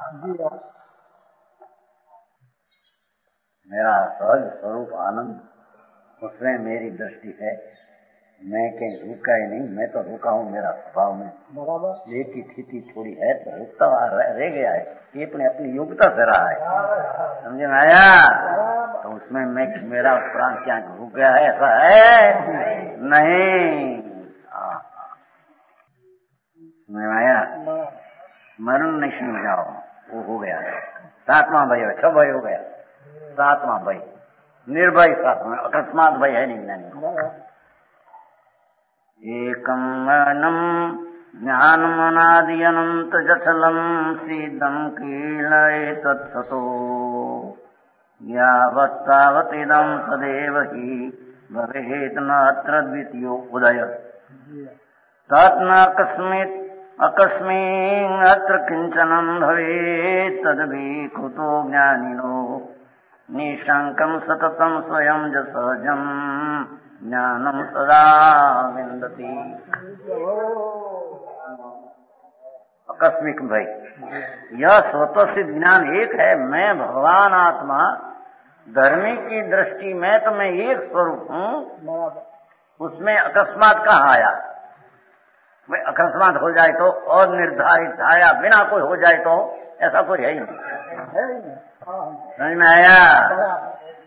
मेरा सहज स्वरूप आनंद, उसमें मेरी दृष्टि है। मैं कहीं रुका ही नहीं, मैं तो रुका हूँ मेरा स्वभाव में। बराबर एक ही स्थिति थोड़ी है तो रुकता रह, रह गया है, ये अपने अपनी योग्यता से रहा है। समझे में आया? तो उसमें मैं मेरा प्राण क्या रुक गया है, ऐसा है नहीं। समझ में आया? मरण नहीं सुन जाओ, वो हो गया। सातवां भय है, छह भय हो गया, सातवां भय निर्भय, सातवां अकस्मात भय है नहीं। एकं मरणं ज्ञानमनादि अनंत जठलं सीदं किल एतत्सतो यावत्तावतिदं सदैव हि भवेत् न अत्र द्वितीयो उदय तत् न कस्मित् अकस्मिन् अत्र किंचनं भवेत् तद्भि कुतो ज्ञानिनो निशंकं सततं स्वयं ज सहजं ज्ञानम सदा विंदति। आकस्मिक भाई, यह स्वतः सिद्ध ज्ञान एक है। मैं भगवान आत्मा, धर्मी की दृष्टि में तो मैं एक स्वरूप हूँ, उसमें अकस्मात कहाँ आया? मैं अकस्मात हो जाए तो और निर्धारित आया, बिना कोई हो जाए तो ऐसा कोई है ही नहीं। समझ में आया?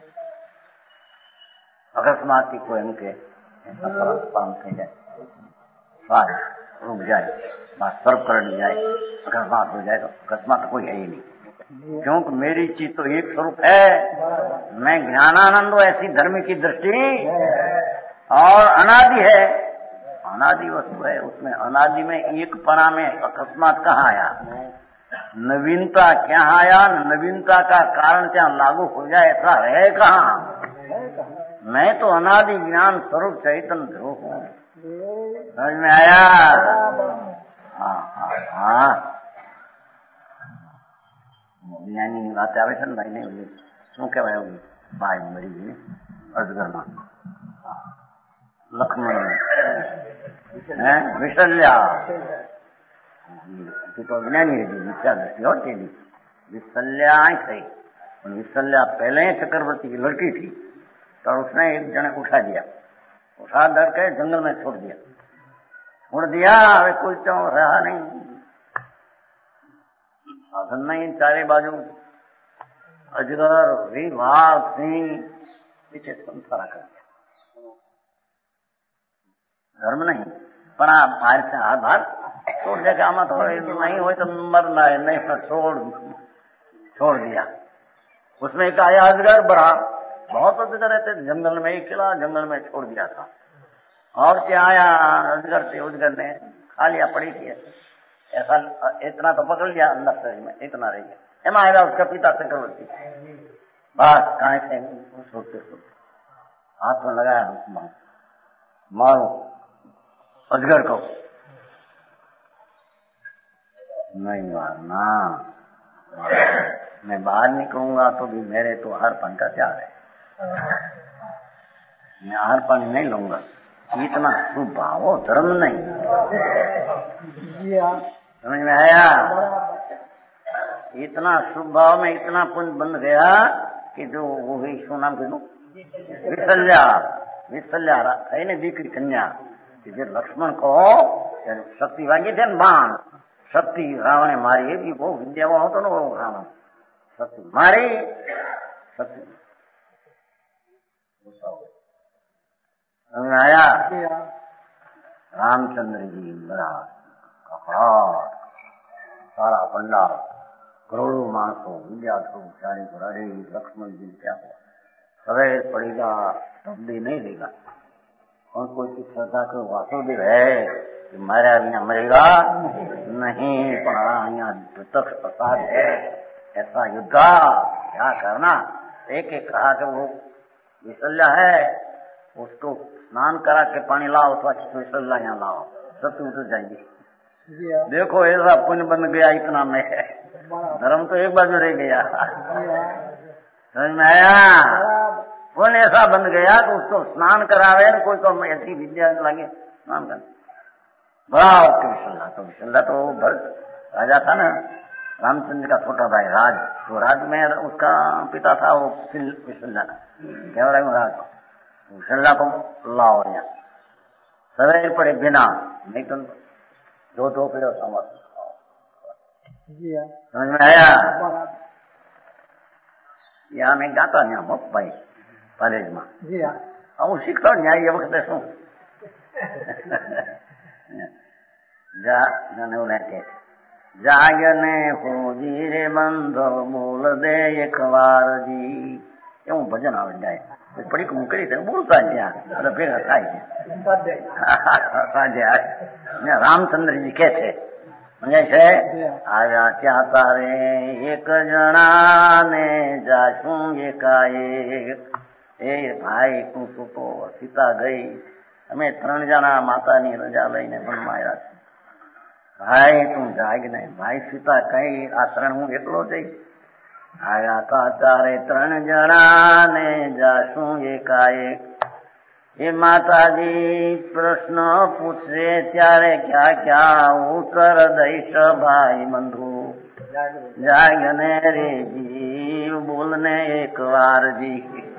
अकस्मात की कोई उनके पाम थे जाए, स्वाद रुक जाए, बात सर्व कर दी जाए, अकस्मात हो जाए तो अकस्मात कोई है ही नहीं। क्योंकि मेरी चीज तो एक स्वरूप है। मैं ज्ञानानंद हूँ, ऐसी धर्म की दृष्टि और अनादि है, अनादि वस्तु है। उसमें अनादि में एक पना में अकस्मात कहाँ आया? नवीनता क्या आया? नवीनता का कारण क्या लागू हो जाए, ऐसा है कहाँ? मैं तो अनादि ज्ञान स्वरूप चैतन्य ध्रुव हूँ। समझ में आया? हाँ हाँ हाँ, ज्ञानी ની વાત આવે છે ને ભાઈ ને, શું કહેવાય ભાઈ મરી ગઈ અજગરમાં લક્ષ્મણ હે વિશલ્યા, તો જ્ઞાની હતી, વિચાર દૃષ્ટિ होती थी। विशल्या आई थी, विशल्या पहले ही चक्रवर्ती की लड़की थी, तो उसने एक जने उठा दिया, उठा धर के जंगल में छोड़ दिया, छोड़ दिया। अभी कोई तो रहा नहीं, साधन नहीं, चारे बाजू अजगर री वाघ सिंह पीछे संसारा कर दिया। धर्म नहीं, पर आप बाहर से हाथ बाहर छोड़ दिया, आमा तो नहीं हो तो मरना है, नहीं तो छोड़ छोड़ दिया। उसमें एक आया अजगर, बड़ा बहुत अजगर रहते जंगल में, एक किला जंगल में छोड़ दिया था। और क्या आया अजगर से, अजगर ने खा लिया, पड़ी थी ऐसा, इतना तो पकड़ लिया अंदर शरीर में, इतना रह गया। एम आएगा उसका पिता चक्रवर्ती, बस कहा से सोचते सोचते हाथ में लगाया, मारो अजगर को। नहीं मारना, मैं बाहर निकलूंगा तो भी मेरे तो हर पन का त्याग है, मैं हर पन नहीं लूंगा। इतना स्वभाव धर्म नहीं, समझ में आया? इतना स्वभाव में इतना पुण्य बन गया कि जो वो ही शो नाम के विशल्या, विशल्या है ना दीकरी कन्या, कि जो लक्ष्मण को शक्ति वांगी थे बाण, शक्ति रावण ने मारी भी, वो विद्या वो होता ना वो रावण शक्ति मारी, शक्ति आया। रामचंद्र जी बड़ा कपड़ा सारा भंडार, करोड़ों मानसों विद्या ध्रुव चारी को, अरे लक्ष्मण जी क्या हुआ, सवेर पड़ेगा तब भी नहीं देगा। और कोई की श्रद्धा को वासुदेव है, कि मारा बिना मरेगा नहीं, पड़ा यहाँ प्रत्यक्ष प्रसाद है, ऐसा युद्धा क्या करना। एक एक कहा कि वो विसल्या है, उसको स्नान करा के पानी लाओ, तो विसल्या यहाँ लाओ, सब उतर जाएंगे। देखो ऐसा पुण्य बन गया इतना में, धर्म तो एक बाजू रह गया। समझ में आया? पुण्य ऐसा बन गया कि उसको स्नान करावे, कोई तो ऐसी विद्या लगे स्नान कर बड़ा विसल्या। तो विसल्या तो भरत राजा था ना, रामचंद्र का छोटा भाई राज, तो राज में उसका पिता था वो विसल्या, क्या राज विसल्या को लाओ यहाँ सवेरे पड़े बिना, नहीं तो दो दो किलो समझ। समझ में आया? यहाँ मैं गाता यहाँ मत भाई कॉलेज में હું શીખતો ન્યાય એ વખતે શું જાગને હોજી રે બંધો બોલ દે એક વાર જી, એવું ભજન આવે જાય પડીક મૂકી દે બોલતા ત્યાં એટલે ભેગા થાય છે સાંજે રામચંદ્રજી કે છે છે આવ્યા ત્યાં તારે એક જણા ને જાશું એકાએક, એ ભાઈ તું છૂટો સીતા ગઈ, અમે ત્રણ જણા માતાની રજા લઈને ભણવાયા છે, ભાઈ તું જાગ ને, ભાઈ સીતા કઈ આ ત્રણ હું એકલો જઈશ, આવ્યા તા તારે ત્રણ જણા ને જાશું એકાએક, એ માતાજી પ્રશ્ન પૂછે ત્યારે ક્યાં ક્યાં ઉત્તર દઈશ ભાઈ બંધુ, જાગને રે જીવ બોલને એક વાર જી।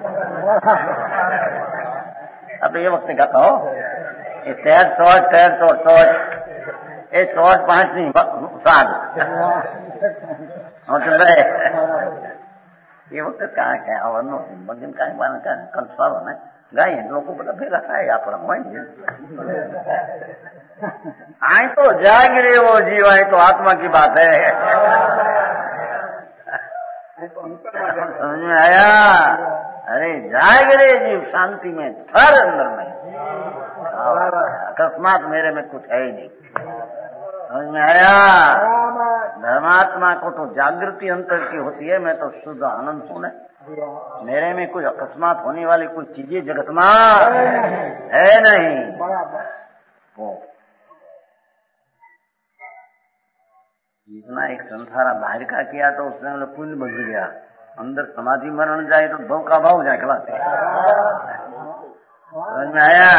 अब ये वक्त कहता हो तेर सोच तेर सोच सोच ये सोच पांच नहीं सात ये वक्त कहाँ क्या आवरण मंदिर कहीं बना क्या कल साल है गाय लोग को पता फिर रखा है आप आई तो जाग रहे वो जीव, आई तो आत्मा की बात है। समझ में आया? अरे जाग रे जीव शांति में थर अंदर में, अकस्मात मेरे में कुछ है ही नहीं। समझ में आया? धर्मात्मा को तो जागृति अंतर की होती है, मैं तो शुद्ध आनंद हूं ना, मेरे में कुछ अकस्मात होने वाली कुछ चीजें जगत में है नहीं। वो जितना एक संसारा बाहर का किया तो उसने मतलब पुण्य बन गया, अंदर समाधि मरण जाए तो भव का भाव जाए खिलाते। समझ में आया?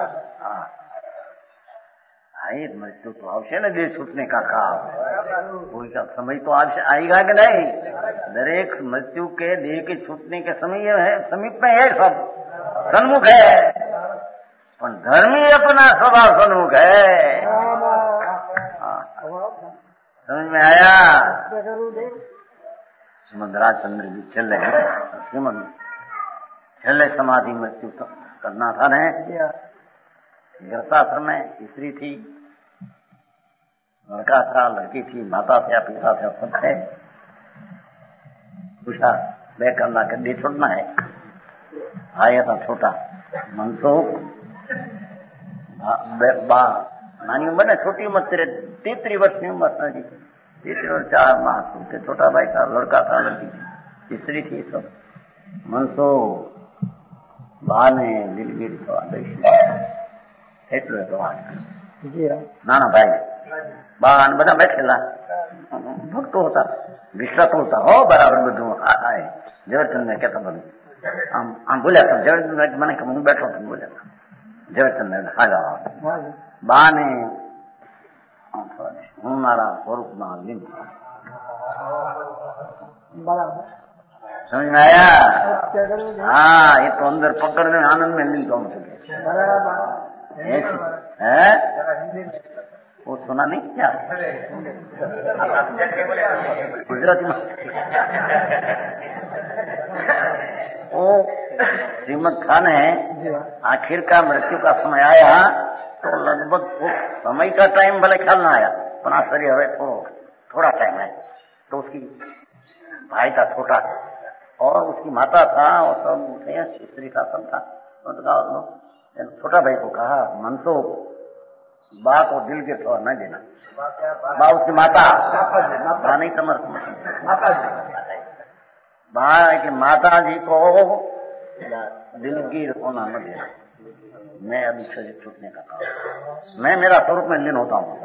आई मृत्यु तो आवश्य न दे छूटने का काम, कोई का समय तो आवश्य आएगा कि नहीं, दरेक मृत्यु के देह के छूटने के समय है, समीप में है, सब सन्मुख है, पर धर्मी अपना स्वभाव सन्मुख है। समझ में आया? श्रीमद राजचंद्र जी चले श्रीमद छेल्ले समाधि मृत्यु करना था ने, गर्भाश्रम में स्त्री थी, लड़का था, लड़की थी, माता थे, पिता थे, सब थे। पूछा बे करना के दी छोड़ना है, आया था छोटा मनसुख बा नानी उम्र ने, छोटी उम्र तेरे तीसरी वर्ष की उम्र था जी, तीसरी और चार माह के छोटा भाई था, लड़का था, लड़की थी, स्त्री थी, सब मनसो बाने दिलगीर तो आदेश એટલું તો વાત નાના ભાઈ બાન બધા બેઠેલા ભક્તો હતા, વિશ્વાસ હતા હો બરાબર બધું આય ઝવેરચંદ ને કહેતા બધું આમ આમ બોલ્યા હતા, ઝવેરચંદ મને કે હું બેઠો છું બોલ્યા હતા ઝવેરચંદ હાલા બાને હું મારા સ્વરૂપમાં લીન। समझ में आया? हाँ, ये तो अंदर पकड़ने आनंद में लीन कौन सके है, वो सुना नहीं क्या गुजराती में? वो श्रीमद खान है, आखिर का मृत्यु का समय आया तो लगभग वो समय का टाइम भले ख्याल ना आया, अपना शरीर हवे थोड़ा थोड़ा टाइम है, तो उसकी भाई था छोटा और उसकी माता था और सब स्त्री था, सब था। छोटा भाई को कहा मनसो बा को दिल के थोड़ा न देना, बा उसकी माता, बा नहीं समर्थ, बा की माता जी को दिल की होना न देना। मैं अभी शरीर छूटने का काम, मैं मेरा स्वरूप में लीन होता हूँ,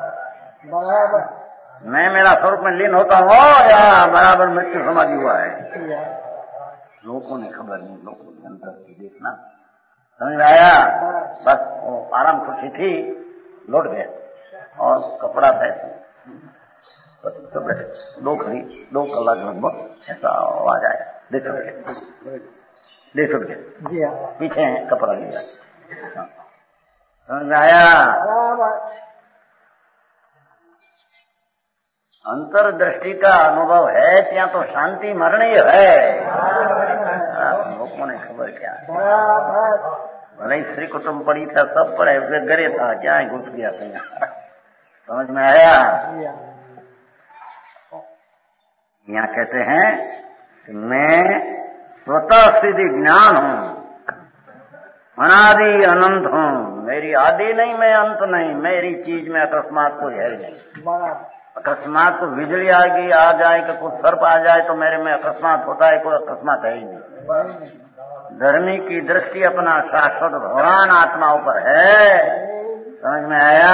मैं मेरा स्वरूप में लीन होता हूँ या बराबर मृत्यु समाधि हुआ है। लोगों ने खबर नहीं, लोगों ने अंतर की देखना, समझ में आया। बस वो आराम खुशी थी, लौट गए और कपड़ा था दो खरी दो कलाक लगभग ऐसा आवाज आया, देख सकते देख सकते पीछे कपड़ा लिया, समझ में आया। अंतर्दृष्टि का अनुभव है, ત્યાં तो शांति मरणीय है। लोगों ने खबर क्या है, भले ही श्री कुटुंब पड़ी था, सब पड़े, उसे गरे था, क्या ही घुस गया था, समझ में आया। यहाँ कहते हैं कि मैं स्वतः सिद्धि ज्ञान हूँ, अनादि अनंत हूँ, मेरी आदि नहीं, मैं अंत नहीं, मेरी चीज में अकस्मात कोई है नहीं। अकस्मात को बिजली आएगी आ जाए कि कुछ सर्प आ जाए तो मेरे में अकस्मात होता है, कोई अकस्मात है ही नहीं। धर्मी की दृष्टि अपना शाश्वत भगवान आत्माओं पर है, समझ में आया।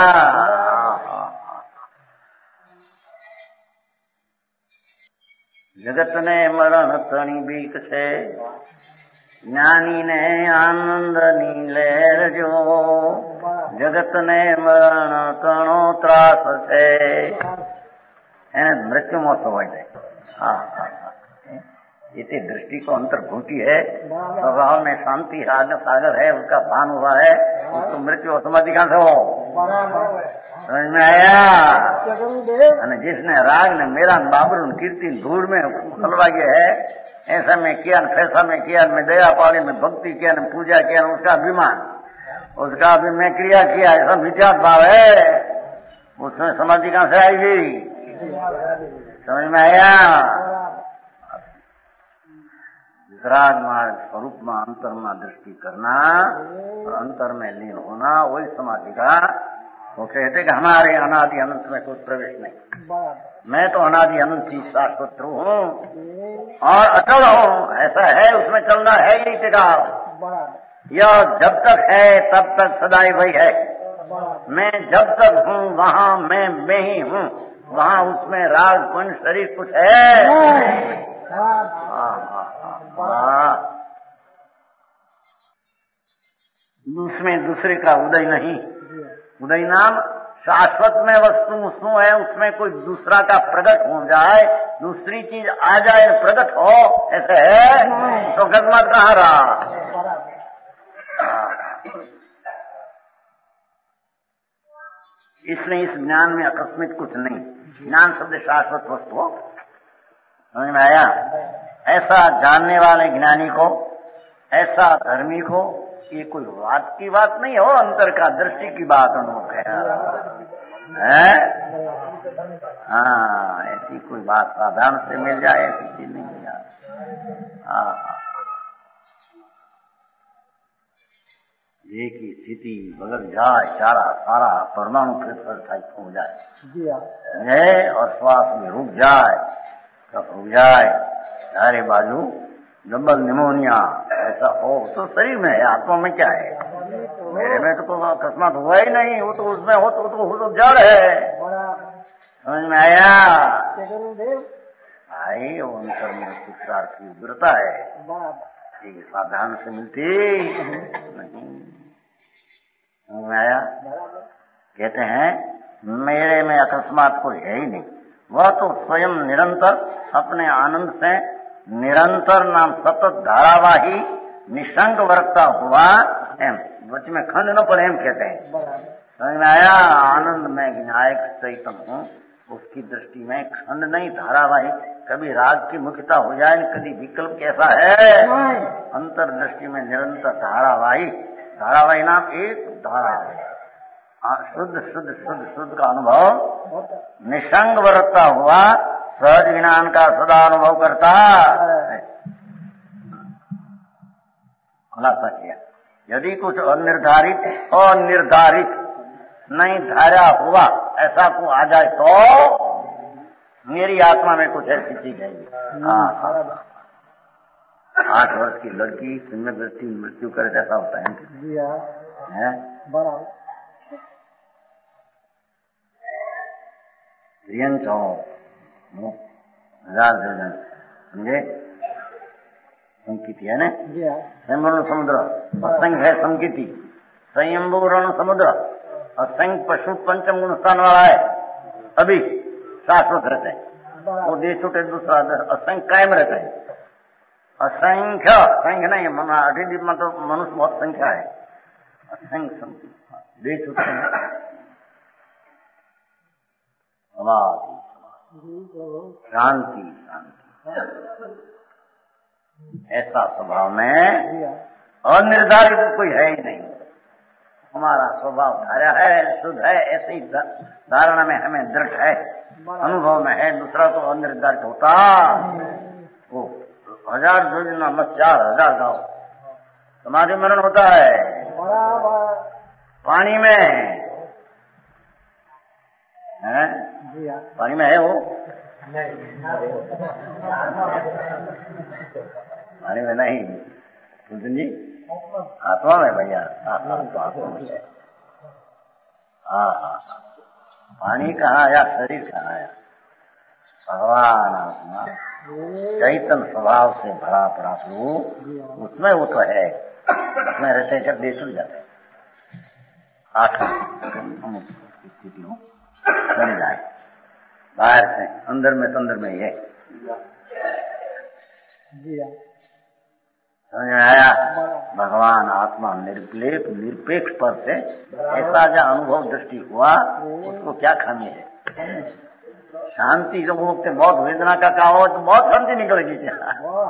जगत ने मरण तणी बीक से, ज्ञानी ने आनंद नी लहर जो, जगत ने मरण तणो त्रास से, એને मृत्यु महोत्सव હોય છે। हाँ हाँ इतनी दृष्टि को अंतर्भूति है, स्वभाव में शांति सागर है, उसका भान हुआ है, उसको मृत्यु समाधि कहाँ से हो, समझ में आया। जिसने राग ने मेरा बाबरू कीर्ति धूल में फलवा गया है, ऐसा में किया न फैसा में किया, में दया पाली में भक्ति किया न पूजा किया, उसका अभिमान, उसका अभी मैं क्रिया किया, ऐसा मिथ्यात्व भाव है, उसमें समाधि कहाँ से आएगी, समझ में आया। वितराग मार्ग स्वरूप में अंतर में दृष्टि करना और अंतर में लीन होना, वही समाधि का। वो कहते कि हमारे अनादि अनंत में कोई प्रवेश नहीं, मैं तो अनादि अनंत चीज शाश्वत हूँ और अटल हूँ, ऐसा है, उसमें चलना है ही टिकाव। यह जब तक है तब तक सदाई वही है, मैं जब तक हूँ वहाँ मैं मैं ही हूँ, वहाँ उसमें राग गुण शरीर कुछ है। उसमें दूसरे का उदय नहीं, उदय नाम शाश्वत में वस्तु उसमें है, उसमें कोई दूसरा का प्रकट हो जाए, दूसरी चीज आ जाए प्रकट हो, ऐसे है तो गजमत कहाँ रहा। इसलिए इस ज्ञान में अकस्मित कुछ नहीं, ज्ञान शब्द शाश्वत वस्तु हो, समझ में आया। ऐसा जानने वाले ज्ञानी को, ऐसा धर्मी को, ये कोई बात की बात नहीं हो, अंतर का दृष्टि की बात अनुभव है। हाँ, ऐसी कोई बात साधारण से मिल जाए ऐसी चीज नहीं मिल जाए। हाँ, एक ही स्थिति बदल जाए, सारा सारा परमाणु फिर हो जाए और श्वास में रुक जाए, कब रुक जाए, सारे बाजू डबल निमोनिया ऐसा हो तो शरीर में है, आत्मा में क्या है, मेरे में तो अकस्मात हुआ ही नहीं, वो तो उसमें हो तो तो, तो जड़ है, समझ में आया भाई। वो अंतर में शिक्षा की उग्रता है, ये साधारण से मिलती नहीं, समझ में आया। कहते हैं मेरे में अकस्मात कोई है ही नहीं, वह तो स्वयं निरंतर अपने आनंद से निरंतर नाम सतत धारावाही निशंक वर्तता हुआ एम, बच में खंड न पड़े एम कहते हैं, समझ में आया। आनंद में विनायक चैतन्य हूँ, उसकी दृष्टि में खंड नहीं, धारावाही, कभी राग की मुख्यता हो जाए, कभी विकल्प कैसा है, अंतर दृष्टि में निरंतर धारावाही, धारावाही नाम एक धारा है, शुद्ध शुद्ध शुद्ध शुद्ध का अनुभव निशंग वर्तता हुआ सहज ज्ञान का सदा अनुभव करता है। खुलासा किया, यदि कुछ अनिर्धारित अनिर्धारित नहीं धारा हुआ ऐसा को आ जाए तो मेरी आत्मा में कुछ ऐसी चीज है। हाँ, आठ वर्ष की लड़की सम्यक दृष्टि मृत्यु करे तो ऐसा होता है हैं? रियन छो हजार जन समझे संकिति है ना? स्वयं समुद्र असंख्य है संकिति, स्वयंभू रण समुद्र असंख्य पशु पंचम गुण स्थान वाला है, अभी शाश्वत रहता है। वो देश छूटे दूसरा असंख्य कायम रहता है। असंख्य संख्य नहीं, अठीदीप में तो मनुष्य बहुत संख्या है। असंख्य देश छूटते हैं शांति शांति ऐसा स्वभाव में अनिर्धारित कोई है ही नहीं। हमारा स्वभाव धारा है, शुद्ध है, ऐसी धारणा में हमें दृढ़ है, अनुभव में है। दूसरा तो अनिर्धारित होता वो हजार योजना मत चार हजार गाँव समाधि मरण होता है पानी में है, पानी में है वो पानी में नहीं जी, आत्मा में भैया, आत्मा तो आत्मा में है। हाँ हाँ, पानी कहाँ आया, शरीर कहाँ आया, भगवान आत्मा चैतन्य स्वभाव से भरा पड़ा स्वरूप उसमें वो तो है, उसमें रहते जब देश उड़ जाते आठ स्थिति हो बन जाए बाहर से अंदर में तो अंदर में ही है। समझ में आया? भगवान आत्मा निर्लेप निरपेक्ष पर से ऐसा जो अनुभव दृष्टि हुआ उसको क्या खामी है। शांति जब होते बहुत वेदना का कहा हो तो बहुत शांति निकलेगी क्या?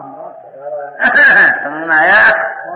समझ में आया?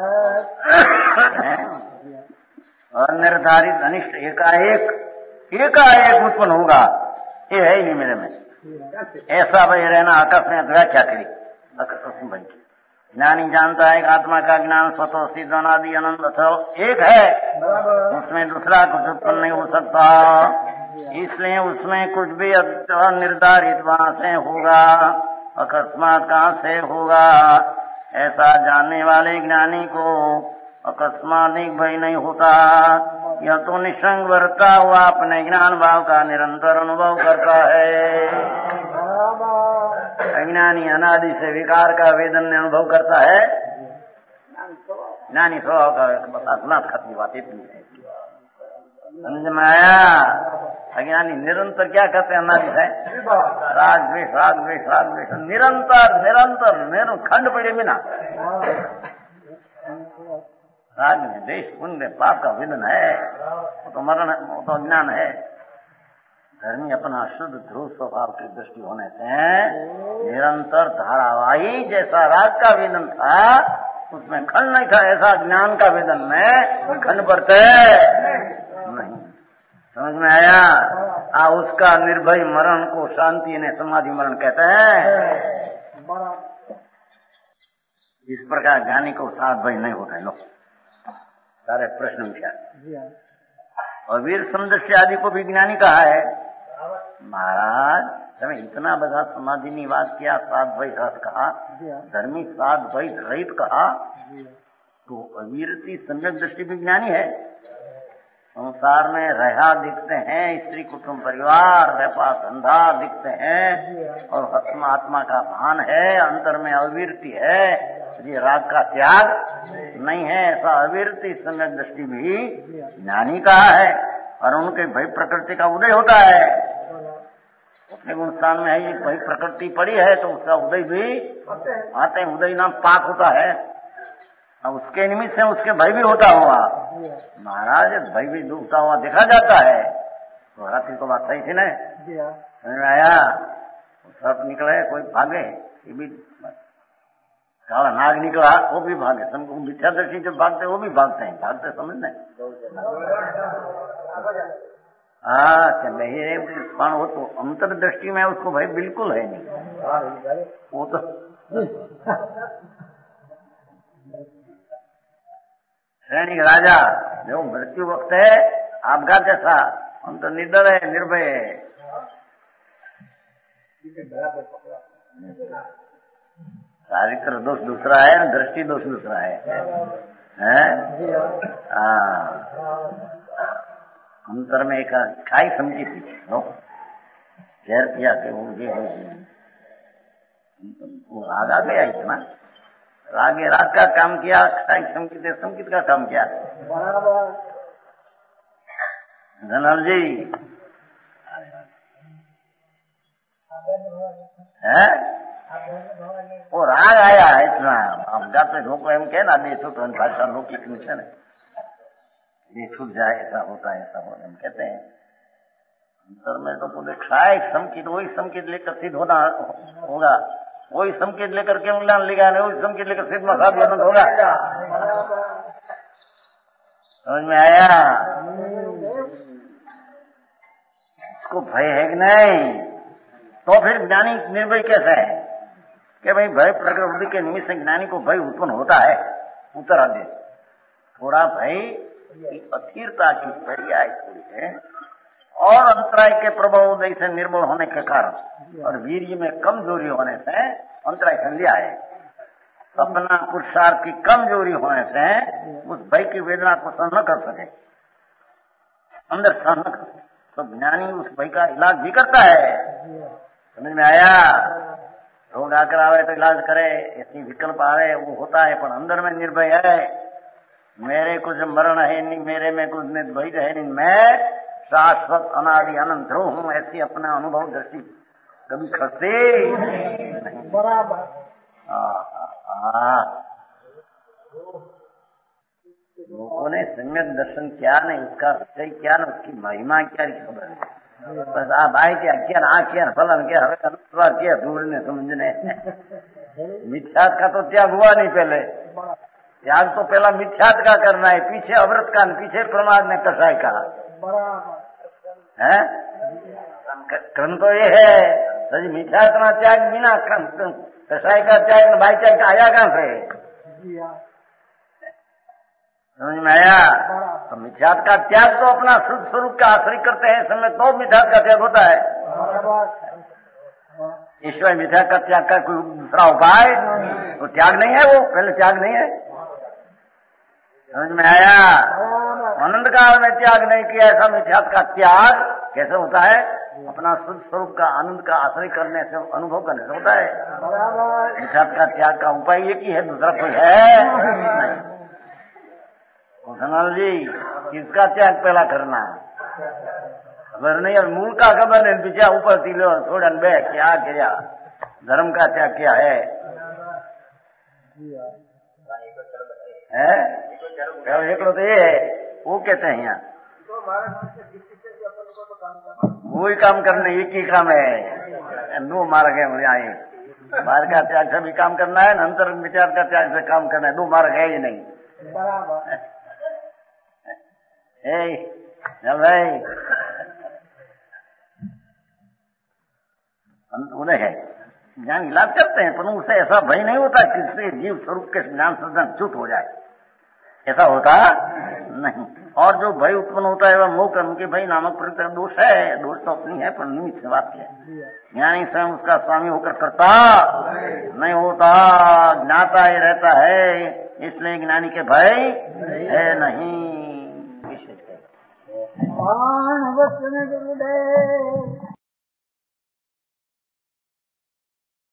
अनिर्धारित अनिष्ट एकाएक एकाएक उत्पन्न होगा, ये है ही नहीं मेरे में। ऐसा भाई रहना आकाश में व्याख्या करी भाई। ज्ञानी जानता है कि आत्मा का ज्ञान स्वतः सिद्ध अनादि अनंत एक है, उसमें दूसरा कुछ उत्पन्न नहीं हो सकता, इसलिए उसमें कुछ भी अनिर्धारित वहां से होगा, अकस्मात कहाँ से होगा। ऐसा जानने वाले ज्ञानी को अकस्मात भय नहीं होता, यह तो निसंग वर्ता हुआ अपने ज्ञान भाव का निरंतर अनुभव करता है। अज्ञानी अनादि से विकार का वेदन में अनुभव करता है, ज्ञानी स्वभाव का बस अज्ञात खत्म बात इतनी है। समझ में आया? अज्ञानी निरंतर क्या करते हैं अनादि से राग द्वेष राग द्वेष राग द्वेष निरंतर निरंतर निर खंड पड़े बिना राग में देश पुण्य पाप का वेदन है, वो तो मरण वो तो अज्ञान है। धर्मी अपना शुद्ध ध्रुव स्वभाव की दृष्टि होने से निरंतर धारावाही जैसा राग का वेदन था उसमें खंड नहीं था, ऐसा ज्ञान का वेदन में खंड पड़ते नहीं। समझ में आया? आ उसका निर्भय मरण को शांति ने समाधि मरण कहते हैं। इस प्रकार ज्ञानी को साथ भय नहीं होता है। लोग सारे प्रश्न विचार और वीर समदृष्टि आदि को भी ज्ञानी कहा है। महाराज તમે इतना बड़ा समाधि निवास किया, सात भय रस कहा, धर्मी सात भय रहित कहा, तो अविरति सम्यक दृष्टि भी ज्ञानी है। संसार में रहा दिखते हैं, स्त्री कुटुंब परिवार व्यापार धंधा दिखते हैं और आत्मा आत्मा का भान है, अंतर में अविरति है, ये राग का त्याग नहीं है। ऐसा अविरति सम्यक दृष्टि भी ज्ञानी का है और उनके भय प्रकृति का उदय होता है। अपने गुण स्थान में है ये भय प्रकृति पड़ी है तो उसका उदय भी आते हैं। उदय नाम पाक होता है, अब उसके निमित्त से उसके भय भी होता हुआ महाराज भय भी डूबता हुआ देखा जाता है। तो रात्रि को बात सही थी ना? समझ में आया? सब निकले कोई भागे, ये भी काला नाग निकला वो भी भागे, सबको मिथ्यादर्शी जब भागते वो भी भागते हैं, भागते समझ नहीं। हाँ नहीं पण वो तो अंतर्दृष्टि में उसको भाई बिल्कुल है नहीं, वो तो सैनिक राजा जो मृत्यु वक्त है आपघात जैसा, हम तो निर्दय है, निर्भय है। चारित्र दोष दूसरा है, दृष्टि दोष दूसरा है, हैं? हाँ, अंतर में एक खाई समझी थी, जहर पिया के वो ये हो वो राग आ गया इतना, रागे राग का काम किया, खाई संकित संकित का काम किया। धनल जी है वो राग आया इतना, आप जाते लोग एम कहे ना देशो तो भाषा लौकिक है ना, ये छूट जाए, ऐसा होता है, ऐसा हो हम कहते हैं। अंतर में तो पूरे खाए संकित, वही संकित लेकर सिद्ध होना होगा, वही संकेत लेकर के उंगलान लगाने, वही संकेत लेकर सिद्ध मसाब अनंत होगा। समझ में आया? इसको भय है कि नहीं? तो फिर ज्ञानी निर्भय कैसे है कि भाई भय प्रकृति के निमित्त से ज्ञानी को भय उत्पन्न होता है। उत्तर आदि थोड़ा भय अस्थिरता की बढ़िया थोड़ी है, और अंतराय के प्रभाव से निर्बल होने के कारण और वीर्य में कमजोरी होने से अंतराय संध्या है। अपना पुरुषार्थ की कमजोरी होने से उस भय की वेदना को सहन न कर सके, अंदर सहन न कर सके, तो ज्ञानी उस भय का इलाज भी करता है। समझ में आया? रोग आकर आवे तो इलाज करे, ऐसी विकल्प आवे वो होता है, पर अंदर में निर्भय है। मेरे कुछ मरण है नहीं, मेरे में कुछ निर्भय है नहीं, मैं शाश्वत अनादि अनंत हूँ, ऐसी अपना अनुभव दृष्टि कभी खसते नहीं। बराबर। लोगों ने सम्यक दर्शन किया नहीं, उसका सच्चाई क्या न, उसकी महिमा क्या की खबर है। बस आप आए क्या क्या आ क्या फलन क्या हमें अनुस्वार किया ढूंढने समझने। मिथ्यात का तो त्याग हुआ नहीं, पहले त्याग तो पहला मिथ्यात का करना है, पीछे अवृत का, पीछे प्रमाद में कसाय का है। क्रम तो ये है, मिथ्यात ना त्याग बिना कसाय का त्याग न भाई त्याग आया कहां से? समझ में आया? तो मिथ्यात का त्याग तो अपना शुद्ध स्वरूप का आश्रय करते हैं समय तो मिथ्यात का त्याग होता है। ईश्वर मिथ्या का त्याग का कोई दूसरा उपाय तो त्याग नहीं है, वो पहले त्याग नहीं है। समझ में आया? आनंद काल में त्याग नहीं किया, ऐसा मिथ्यात का त्याग कैसे होता है? अपना शुद्ध स्वरूप का आनंद का आश्रय करने से, अनुभव करने से होता है। मिथ्यात का त्याग का उपाय एक ही है, दूसरा कोई है नहीं। धनल जी किसका त्याग पहला करना खबर नहीं, और मूल का खबर नहीं, पीछे ऊपर तिलो छोड़न बे क्या किया, धर्म का त्याग क्या है? है एकलो तो ये है, वो कहते हैं यहाँ वही काम करने, एक ही काम है, दो मार्ग है यहाँ। मार्ग का त्याग से भी काम करना है, अंतर विचार का त्याग से काम करना है, दो मार्ग है ही नहीं। भाई उन्हें है ज्ञान इलाज करते हैं, पर उससे ऐसा भय नहीं होता किसी जीव स्वरूप के ज्ञान सदन च्युत हो जाए, ऐसा होता नहीं। और जो भय उत्पन्न होता है वह मोह कर्म के भय नामक प्रकृति दोष है। दोष तो अपनी है, पर निमित्त से बात है। ज्ञानी स्वयं उसका स्वामी होकर करता नहीं होता, ज्ञाता ही रहता है, इसलिए ज्ञानी के भय है नहीं। विशेष गुरुदेव